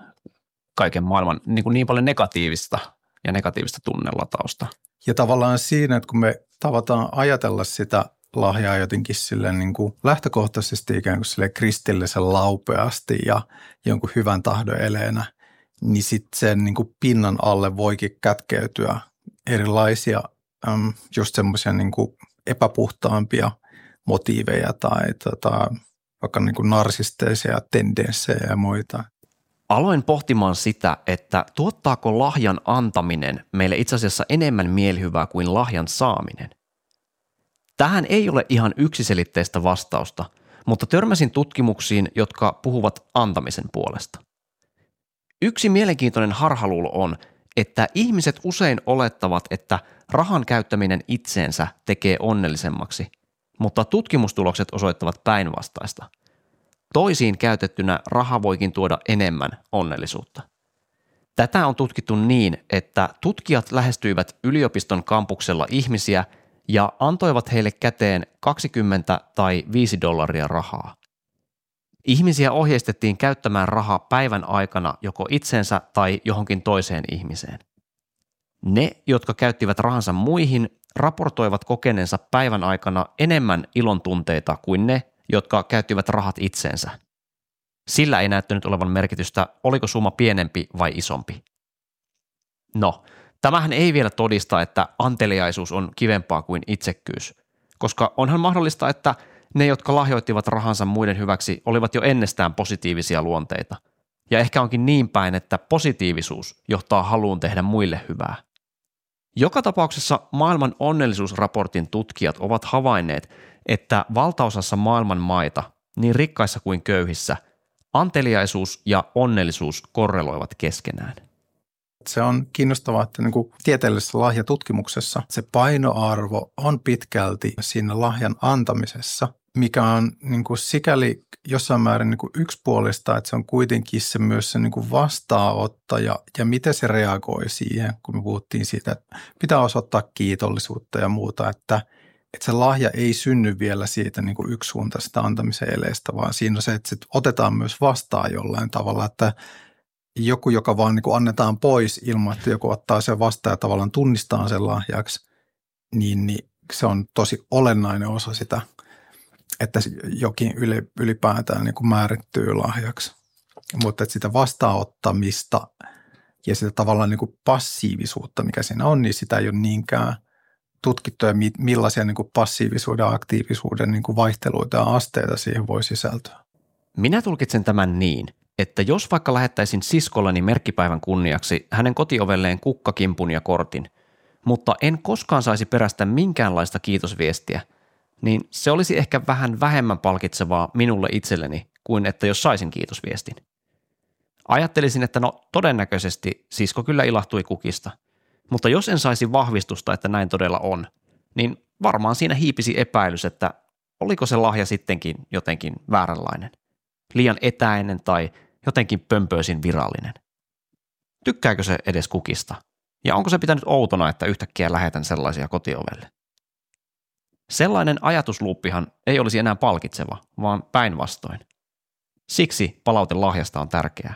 Speaker 5: kaiken maailman niin, kuin niin paljon negatiivista ja negatiivista tunnelatausta.
Speaker 6: Ja tavallaan siinä, että kun me tavataan ajatella sitä lahjaa jotenkin silleen niin kuin lähtökohtaisesti ikään kuin silleen kristillisen laupeasti ja jonkun hyvän tahdon eleenä, niin sitten sen niin kuin pinnan alle voikin kätkeytyä erilaisia äm, just semmoisia niin kuin epäpuhtaampia motiiveja tai tota, vaikka niin kuin narsisteisia tendenssejä ja muita.
Speaker 2: Aloin pohtimaan sitä, että tuottaako lahjan antaminen meille itse asiassa enemmän mielihyvää kuin lahjan saaminen. Tähän ei ole ihan yksiselitteistä vastausta, mutta törmäsin tutkimuksiin, jotka puhuvat antamisen puolesta. Yksi mielenkiintoinen harhaluulo on, että ihmiset usein olettavat, että rahan käyttäminen itseensä tekee onnellisemmaksi, mutta tutkimustulokset osoittavat päinvastaista. Toisiin käytettynä raha voikin tuoda enemmän onnellisuutta. Tätä on tutkittu niin, että tutkijat lähestyivät yliopiston kampuksella ihmisiä ja antoivat heille käteen kaksikymmentä tai viisi dollaria rahaa. Ihmisiä ohjeistettiin käyttämään rahaa päivän aikana joko itsensä tai johonkin toiseen ihmiseen. Ne, jotka käyttivät rahansa muihin, raportoivat kokeneensa päivän aikana enemmän ilon tunteita kuin ne, jotka käyttivät rahat itseensä. Sillä ei näyttänyt olevan merkitystä, oliko summa pienempi vai isompi. No, tämähän ei vielä todista, että anteliaisuus on kivempaa kuin itsekkyys, koska onhan mahdollista, että ne, jotka lahjoittivat rahansa muiden hyväksi, olivat jo ennestään positiivisia luonteita. Ja ehkä onkin niin päin, että positiivisuus johtaa haluun tehdä muille hyvää. Joka tapauksessa maailman onnellisuusraportin tutkijat ovat havainneet, että valtaosassa maailman maita, niin rikkaissa kuin köyhissä, anteliaisuus ja onnellisuus korreloivat keskenään.
Speaker 6: Se on kiinnostavaa, että niin kuin tieteellisessä lahjatutkimuksessa se painoarvo on pitkälti siinä lahjan antamisessa, mikä on niin kuin sikäli jossain määrin niin kuin yksipuolista, että se on kuitenkin se myös se niin kuin vastaanottaja ja miten se reagoi siihen, kun me puhuttiin siitä, että pitää osoittaa kiitollisuutta ja muuta, että, että se lahja ei synny vielä siitä niin kuin yksisuuntaisesta antamisen eleestä, vaan siinä on se, että se otetaan myös vastaan jollain tavalla, että joku, joka vaan niin kuin annetaan pois ilman, että joku ottaa sen vastaan ja tavallaan tunnistaa sen lahjaksi, niin, niin se on tosi olennainen osa sitä, että jokin ylipäätään niin kuin määrittyy lahjaksi. Mutta että sitä vastaanottamista ja sitä tavallaan niin kuin passiivisuutta, mikä siinä on, niin sitä ei ole niinkään tutkittu ja millaisia niin kuin passiivisuuden ja aktiivisuuden niin kuin vaihteluita ja asteita siihen voi sisältyä.
Speaker 2: Minä tulkitsen tämän niin, että jos vaikka lähettäisin siskolleni merkkipäivän kunniaksi hänen kotiovelleen kukkakimpun ja kortin, mutta en koskaan saisi perästä minkäänlaista kiitosviestiä, niin se olisi ehkä vähän vähemmän palkitsevaa minulle itselleni kuin että jos saisin kiitosviestin. Ajattelisin, että no todennäköisesti sisko kyllä ilahtui kukista, mutta jos en saisi vahvistusta, että näin todella on, niin varmaan siinä hiipisi epäilys, että oliko se lahja sittenkin jotenkin vääränlainen, liian etäinen tai jotenkin pömpöisin virallinen. Tykkääkö se edes kukista? Ja onko se pitänyt outona, että yhtäkkiä lähetän sellaisia kotiovelle? Sellainen ajatusluuppihan ei olisi enää palkitseva, vaan päinvastoin. Siksi palaute lahjasta on tärkeää.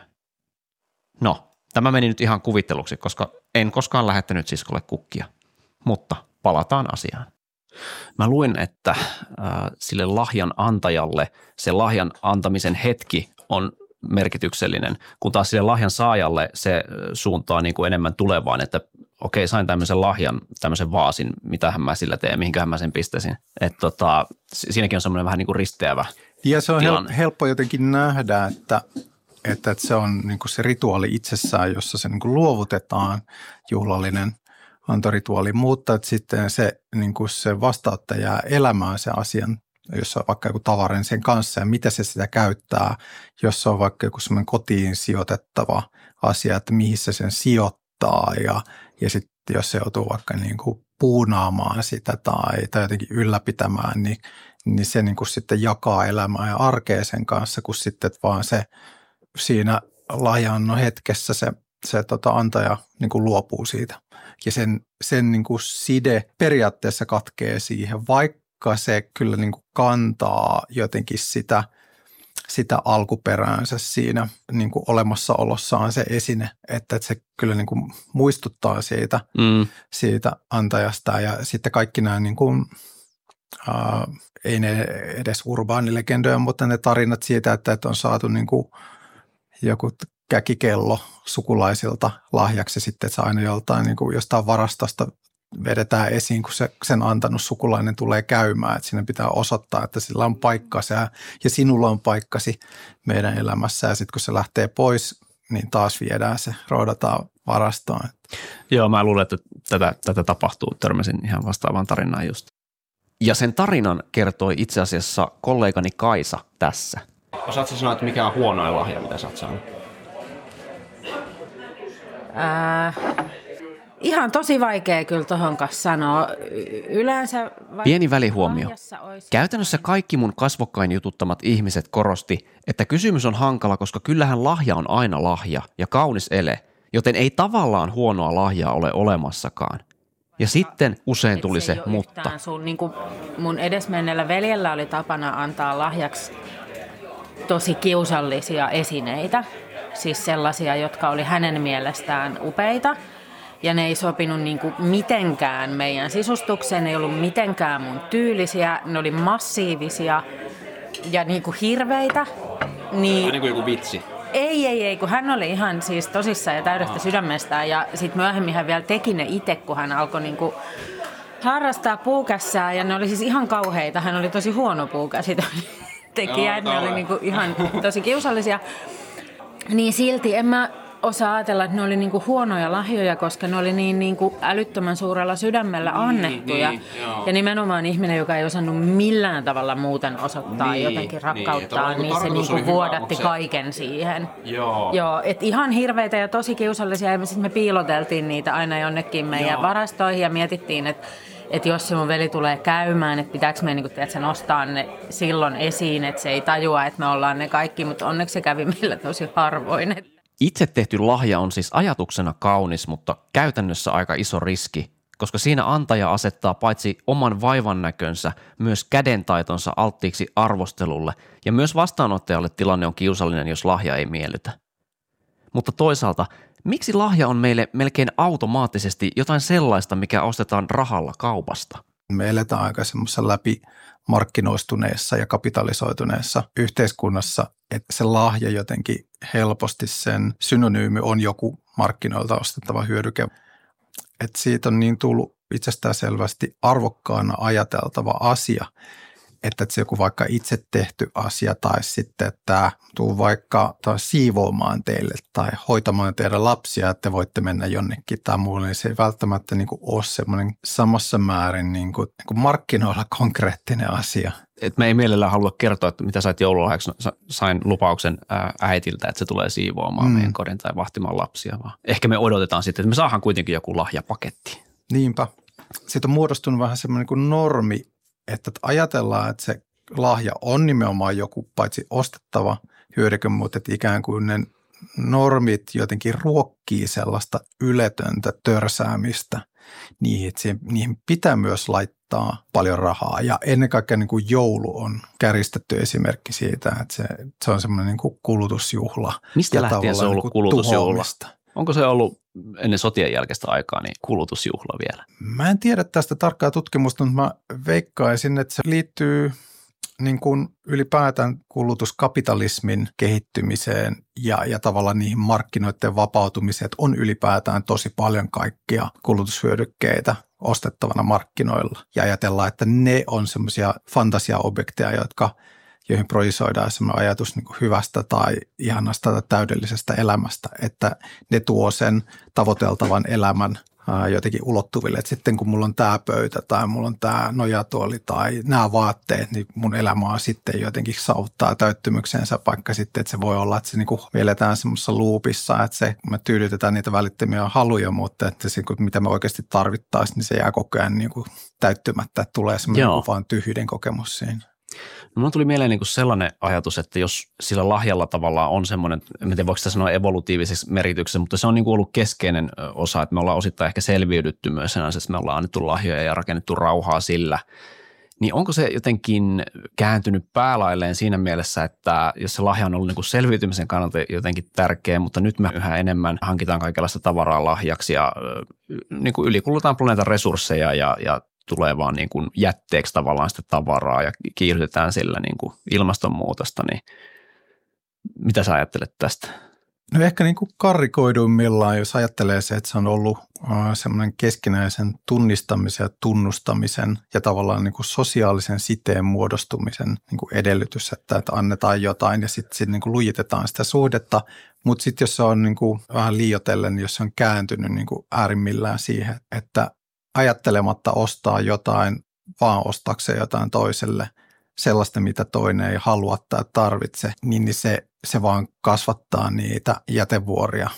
Speaker 2: No, tämä meni nyt ihan kuvitteluksi, koska en koskaan lähettänyt siskolle kukkia. Mutta palataan asiaan.
Speaker 5: Mä luin, että äh, sille lahjan antajalle se lahjan antamisen hetki on merkityksellinen, kun taas sille lahjan saajalle se suuntaa niin kuin enemmän tulevaan, että okei, sain tämmöisen lahjan, tämmöisen vaasin, mitähän mä sillä teen, mihinköhän mä sen pistäisin. Että tota, siinäkin on semmoinen vähän niin kuin risteävä
Speaker 6: Ja se on
Speaker 5: tilanne.
Speaker 6: helppo jotenkin nähdä, että, että, että se on niin kuin se rituaali itsessään, jossa se niin kuin luovutetaan, juhlallinen antorituaali, mutta että sitten se, niin kuin se vastaanottaja jää elämään sen asian, jos on vaikka joku tavaran sen kanssa ja mitä se sitä käyttää, jos on vaikka joku semmoinen kotiin sijoitettava asia, että mihin se sen sijoittaa ja, ja sitten jos se joutuu vaikka niin kuin puunaamaan sitä tai, tai jotenkin ylläpitämään, niin, niin se niin kuin sitten jakaa elämää ja arkea sen kanssa, kun sitten vaan se siinä lahjannon hetkessä se, se tota antaja niin kuin luopuu siitä ja sen, sen niin kuin side periaatteessa katkee siihen, vaikka se kyllä niin kuin kantaa jotenkin sitä, sitä alkuperäänsä siinä niin kuin olemassaolossaan se esine, että se kyllä niin kuin muistuttaa siitä, mm. siitä antajasta ja sitten kaikki nämä niin kuin, äh, ei ne edes urbaanilegendoja, mutta ne tarinat siitä, että, että on saatu niin kuin joku käkikello sukulaisilta lahjaksi sitten, että se aina joltain niin kuin jostain varastosta vedetään esiin, kun se, sen antanut sukulainen tulee käymään, että siinä pitää osoittaa, että sillä on paikkansa ja, ja sinulla on paikkasi meidän elämässä ja sitten kun se lähtee pois, niin taas viedään se, roudataan varastoon.
Speaker 5: Joo, mä luulen, että tätä, tätä tapahtuu, törmäsin ihan vastaavaan tarinaan just.
Speaker 2: Ja sen tarinan kertoi itse asiassa kollegani Kaisa tässä.
Speaker 5: Osaatko sanoa, että mikä on huonoin lahja, mitä sä oot saanut?
Speaker 1: Ää, ihan tosi vaikea kyllä tohon kanssa sanoa. Yleensä...
Speaker 2: Pieni välihuomio. Käytännössä kaikki mun kasvokkain jututtamat ihmiset korosti, että kysymys on hankala, koska kyllähän lahja on aina lahja ja kaunis ele, joten ei tavallaan huonoa lahjaa ole olemassakaan. Ja sitten usein tuli se, se mutta.
Speaker 1: Sun, niin kuin mun edesmenneellä veljellä oli tapana antaa lahjaksi tosi kiusallisia esineitä, siis sellaisia, jotka oli hänen mielestään upeita. Ja ne ei sopinut niin kuin mitenkään meidän sisustukseen, ne ei ollut mitenkään mun tyylisiä, ne oli massiivisia ja niin kuin hirveitä. Niin,
Speaker 5: niin kuin joku vitsi.
Speaker 1: Ei, ei, ei, kun hän oli ihan siis tosissaan ja täydestä sydämestään ja sitten myöhemmin hän vielä teki ne itse, kun hän alkoi niin kuin harrastaa puukässää ja ne oli siis ihan kauheita. Hän oli tosi huono puukäsitekijä, ne oli niin kuin ihan tosi kiusallisia. Niin silti en mä osaa ajatella, että ne oli niinku huonoja lahjoja, koska ne oli niin niinku älyttömän suurella sydämellä annettuja. Niin, niin, ja nimenomaan ihminen, joka ei osannut millään tavalla muuten osoittaa niin, jotenkin rakkauttaa, niin, niin se niinku vuodatti hyvä, kaiken siihen. Joo. Joo, et ihan hirveitä ja tosi kiusallisia. Ja me, sit me piiloteltiin niitä aina jonnekin meidän Joo. varastoihin ja mietittiin, että että jos se mun veli tulee käymään, että pitääkö me niin kuin, nostaa ne silloin esiin, että se ei tajua, että me ollaan ne kaikki, mutta onneksi se kävi meillä tosi harvoin.
Speaker 2: Itse tehty lahja on siis ajatuksena kaunis, mutta käytännössä aika iso riski, koska siinä antaja asettaa paitsi oman vaivan näkönsä, myös kädentaitonsa alttiiksi arvostelulle ja myös vastaanottajalle tilanne on kiusallinen, jos lahja ei miellytä. Mutta toisaalta, miksi lahja on meille melkein automaattisesti jotain sellaista, mikä ostetaan rahalla kaupasta?
Speaker 6: Me eletään aika semmoisessa läpi markkinoistuneessa ja kapitalisoituneessa yhteiskunnassa, että se lahja jotenkin helposti sen synonyymi on joku markkinoilta ostettava hyödyke. Että siitä on niin tullut itsestään selvästi arvokkaana ajateltava asia, että se joku vaikka itse tehty asia tai sitten, että tuu vaikka taas siivoamaan teille tai hoitamaan teidän lapsia, että te voitte mennä jonnekin tai muulle, niin se ei välttämättä niin kuin ole semmoinen samassa määrin niin kuin, niin kuin markkinoilla konkreettinen asia.
Speaker 5: Et me ei mielellään halua kertoa, että mitä sait joululahjaksi. Sain lupauksen äitiltä, että se tulee siivoamaan mm. meidän kodin tai vahtimaan lapsia. Vaan ehkä me odotetaan sitten, että me saadaan kuitenkin joku lahjapaketti.
Speaker 6: Niinpä. Siitä on muodostunut vähän semmoinen kuin normi, että ajatellaan, että se lahja on nimenomaan joku paitsi ostettava hyödyke, mutta että ikään kuin ne normit jotenkin ruokkii sellaista yletöntä törsäämistä niihin, että siihen, niihin pitää myös laittaa paljon rahaa. Ja ennen kaikkea niin kuin joulu on kärjistetty esimerkki siitä, että se, se on semmoinen niin kuin kulutusjuhla.
Speaker 5: Mistä
Speaker 6: ja
Speaker 5: lähtien se on ollut
Speaker 6: niin
Speaker 5: kulutusjuhla?
Speaker 6: Tuhoamista.
Speaker 5: Onko se ollut ennen sotien jälkeistä aikaa niin kulutusjuhla vielä?
Speaker 6: Mä en tiedä tästä tarkkaa tutkimusta, mutta mä veikkaisin, että se liittyy niin kuin ylipäätään kulutuskapitalismin kehittymiseen ja, ja tavallaan niihin markkinoiden vapautumiseen, että on ylipäätään tosi paljon kaikkia kulutushyödykkeitä ostettavana markkinoilla. Ja ajatellaan, että ne on semmoisia fantasiaobjekteja, jotka joihin projisoidaan semmoinen ajatus niin kuin hyvästä tai ihanasta tai täydellisestä elämästä, että ne tuo sen tavoiteltavan elämän ää, jotenkin ulottuville. Et sitten kun mulla on tämä pöytä tai mulla on tämä nojatuoli tai nämä vaatteet, niin mun elämä on sitten jotenkin saavuttaa täyttymyksensä, vaikka sitten, että se voi olla, että se niin kuin eletään semmoisessa loopissa, että se, me tyydytetään niitä välittömiä haluja, mutta että se, mitä me oikeasti tarvittaisiin, niin se jää koko ajan niin kuin täyttymättä, että tulee semmoinen niin vaan tyhjyyden kokemus siinä.
Speaker 5: No, mulla tuli mieleen niin sellainen ajatus, että jos sillä lahjalla tavallaan on semmoinen, en tiedä voiko sitä sanoa evolutiivisessa merityksessä, mutta se on niin kuin ollut keskeinen osa, että me ollaan osittain ehkä selviydytty myös sen, että me ollaan annettu lahjoja ja rakennettu rauhaa sillä. Niin onko se jotenkin kääntynyt päälailleen siinä mielessä, että jos se lahja on ollut niin kuin selviytymisen kannalta jotenkin tärkeä, mutta nyt me yhä enemmän hankitaan kaikenlaista tavaraa lahjaksi ja niin kuin ylikulutaan planeetan resursseja ja, ja tulee vaan niin kuin jätteeksi tavallaan sitä tavaraa ja kiihdytetään sillä niin kuin ilmastonmuutosta, niin mitä sä ajattelet tästä?
Speaker 6: No ehkä niin kuin karrikoiduimmillaan, jos ajattelee se, että se on ollut semmoinen keskinäisen tunnistamisen ja tunnustamisen ja tavallaan niin kuin sosiaalisen siteen muodostumisen niin kuin edellytys, että, että annetaan jotain ja sitten sit niin kuin lujitetaan sitä suhdetta, mutta sitten jos se on niin kuin vähän liioitellen, jos se on kääntynyt niin kuin äärimmillään siihen, että ajattelematta ostaa jotain, vaan ostakseen jotain toiselle, sellaista, mitä toinen ei halua tai tarvitse, niin se, se vaan kasvattaa niitä jätevuoria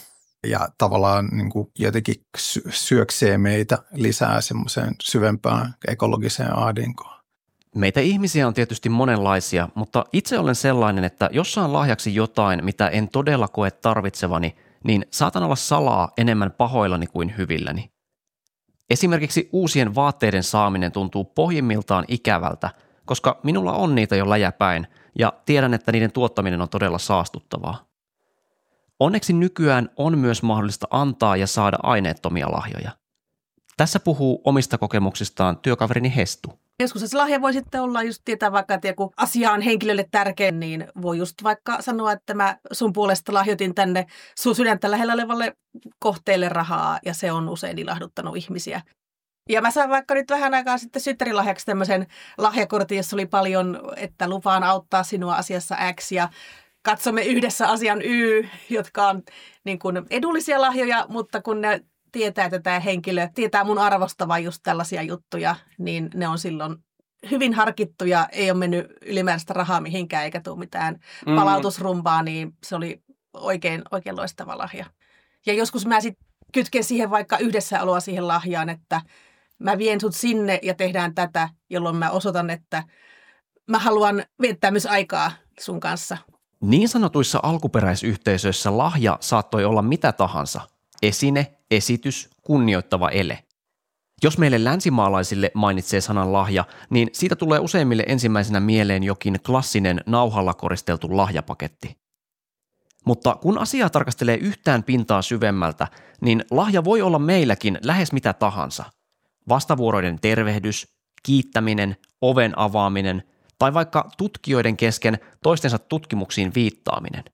Speaker 6: ja tavallaan niin kuin jotenkin syöksee meitä lisää semmoiseen syvempään ekologiseen ahdinkoon.
Speaker 2: Meitä ihmisiä on tietysti monenlaisia, mutta itse olen sellainen, että jos saan lahjaksi jotain, mitä en todella koe tarvitsevani, niin saatan olla salaa enemmän pahoillani kuin hyvilläni. Esimerkiksi uusien vaatteiden saaminen tuntuu pohjimmiltaan ikävältä, koska minulla on niitä jo läjäpäin ja tiedän, että niiden tuottaminen on todella saastuttavaa. Onneksi nykyään on myös mahdollista antaa ja saada aineettomia lahjoja. Tässä puhuu omista kokemuksistaan työkaverini Hestu.
Speaker 8: Joskus se lahja voi sitten olla just tietää vaikka, että joku asia on henkilölle tärkeä, niin voi just vaikka sanoa, että mä sun puolesta lahjoitin tänne sun sydäntä lähellä olevalle kohteelle rahaa, ja se on usein ilahduttanut ihmisiä. Ja mä sain vaikka nyt vähän aikaa sitten synttärilahjaksi tämmöisen lahjakortin, jossa oli paljon, että lupaan auttaa sinua asiassa X, ja katsomme yhdessä asian Y, jotka on niin kuin edullisia lahjoja, mutta kun ne tietää, että tämä henkilö tietää mun arvostavan just tällaisia juttuja, niin ne on silloin hyvin harkittuja, ei ole mennyt ylimääräistä rahaa mihinkään eikä tule mitään mm. palautusrumbaa, niin se oli oikein, oikein loistava lahja. Ja joskus mä sitten kytken siihen vaikka yhdessäoloa siihen lahjaan, että mä vien sut sinne ja tehdään tätä, jolloin mä osoitan, että mä haluan viettää myös aikaa sun kanssa.
Speaker 2: Niin sanotuissa alkuperäisyhteisöissä lahja saattoi olla mitä tahansa. Esine, esitys, kunnioittava ele. Jos meille länsimaalaisille mainitsee sanan lahja, niin siitä tulee useimmille ensimmäisenä mieleen jokin klassinen nauhalla koristeltu lahjapaketti. Mutta kun asiaa tarkastelee yhtään pintaa syvemmältä, niin lahja voi olla meilläkin lähes mitä tahansa. Vastavuoroinen tervehdys, kiittäminen, oven avaaminen tai vaikka tutkijoiden kesken toistensa tutkimuksiin viittaaminen.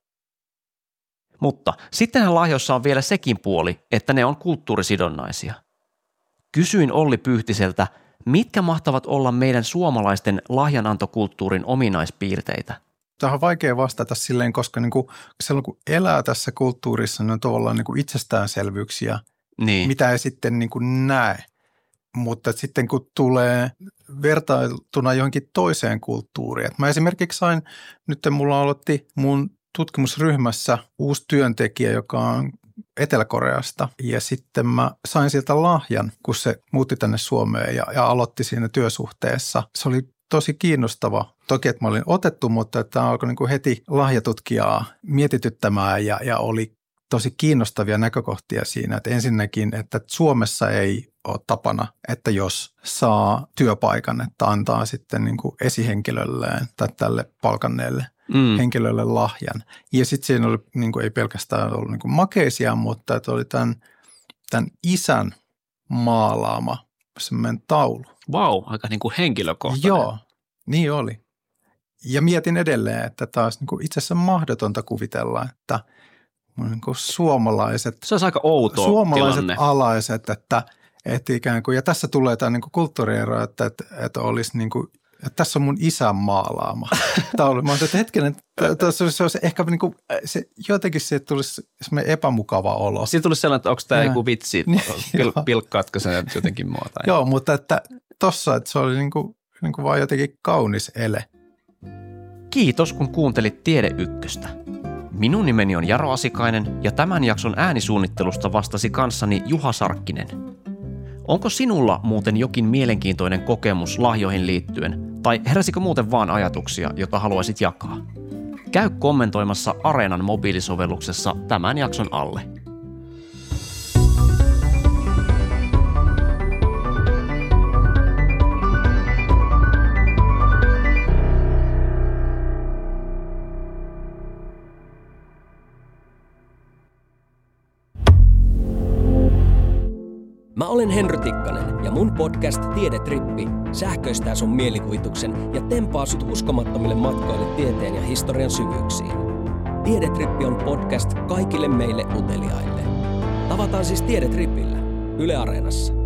Speaker 2: Mutta sittenhän lahjoissa on vielä sekin puoli, että ne on kulttuurisidonnaisia. Kysyin Olli Pyhtiseltä, mitkä mahtavat olla meidän suomalaisten lahjanantokulttuurin ominaispiirteitä.
Speaker 6: Tämä on vaikea vastata silleen, koska niin kuin, silloin kun elää tässä kulttuurissa, niin on tavallaan niin kuin itsestäänselvyyksiä, niin. mitä ei sitten niin kuin näe. Mutta sitten kun tulee vertailtuna johonkin toiseen kulttuuriin. Että mä esimerkiksi sain, nyt mulla aloitti mun tutkimusryhmässä uusi työntekijä, joka on Etelä-Koreasta. Ja sitten mä sain sieltä lahjan, kun se muutti tänne Suomeen ja, ja aloitti siinä työsuhteessa. Se oli tosi kiinnostava. Toki, että mä olin otettu, mutta tämä alkoi niin kuin heti lahjatutkijaa mietityttämään ja, ja oli tosi kiinnostavia näkökohtia siinä. Että ensinnäkin, että Suomessa ei ole tapana, että jos saa työpaikan, että antaa sitten niin kuin esihenkilölleen tai tälle palkanneelle mm. henkilölle lahjan. Ja sitten siinä oli, niin kuin, ei pelkästään ollut niin kuin makeisia, mutta että oli tämän, tämän isän maalaama semmoinen taulu.
Speaker 5: Vau, aika niin kuin henkilökohtainen.
Speaker 6: Joo, niin oli. Ja mietin edelleen, että taas niin kuin itse asiassa mahdotonta kuvitella, että niin kuin suomalaiset,
Speaker 5: se on aika outo
Speaker 6: suomalaiset
Speaker 5: tilanne.
Speaker 6: alaiset, että, että ikään kuin, ja tässä tulee tämä niin kuin kulttuuriero, että, että, että olisi niin kuin, että tässä on mun isän maalaama taulu. Mä että hetkinen, se, se olisi ehkä niin kuin, se, jotenkin siitä tulisi semmoinen epämukava olo.
Speaker 5: Siinä tulisi sellainen, että onko tämä joku vitsi,
Speaker 6: niin,
Speaker 5: Pil, pilkkaatko sen jotenkin mua? Tai?
Speaker 6: Joo, mutta että tossa, että se oli niin kuin, niin kuin vaan jotenkin kaunis ele.
Speaker 2: Kiitos, kun kuuntelit Tiede Ykköstä. Minun nimeni on Jaro Asikainen ja tämän jakson äänisuunnittelusta vastasi kanssani Juha Sarkkinen. Onko sinulla muuten jokin mielenkiintoinen kokemus lahjoihin liittyen, tai heräsikö muuten vaan ajatuksia, jota haluaisit jakaa? Käy kommentoimassa Areenan mobiilisovelluksessa tämän jakson alle.
Speaker 7: Mä olen Henry Tikkanen ja mun podcast Tiedetrippi sähköistää sun mielikuvituksen ja tempaa sut uskomattomille matkoille tieteen ja historian syvyyksiin. Tiedetrippi on podcast kaikille meille uteliaille. Tavataan siis Tiedetripillä Yle Areenassa.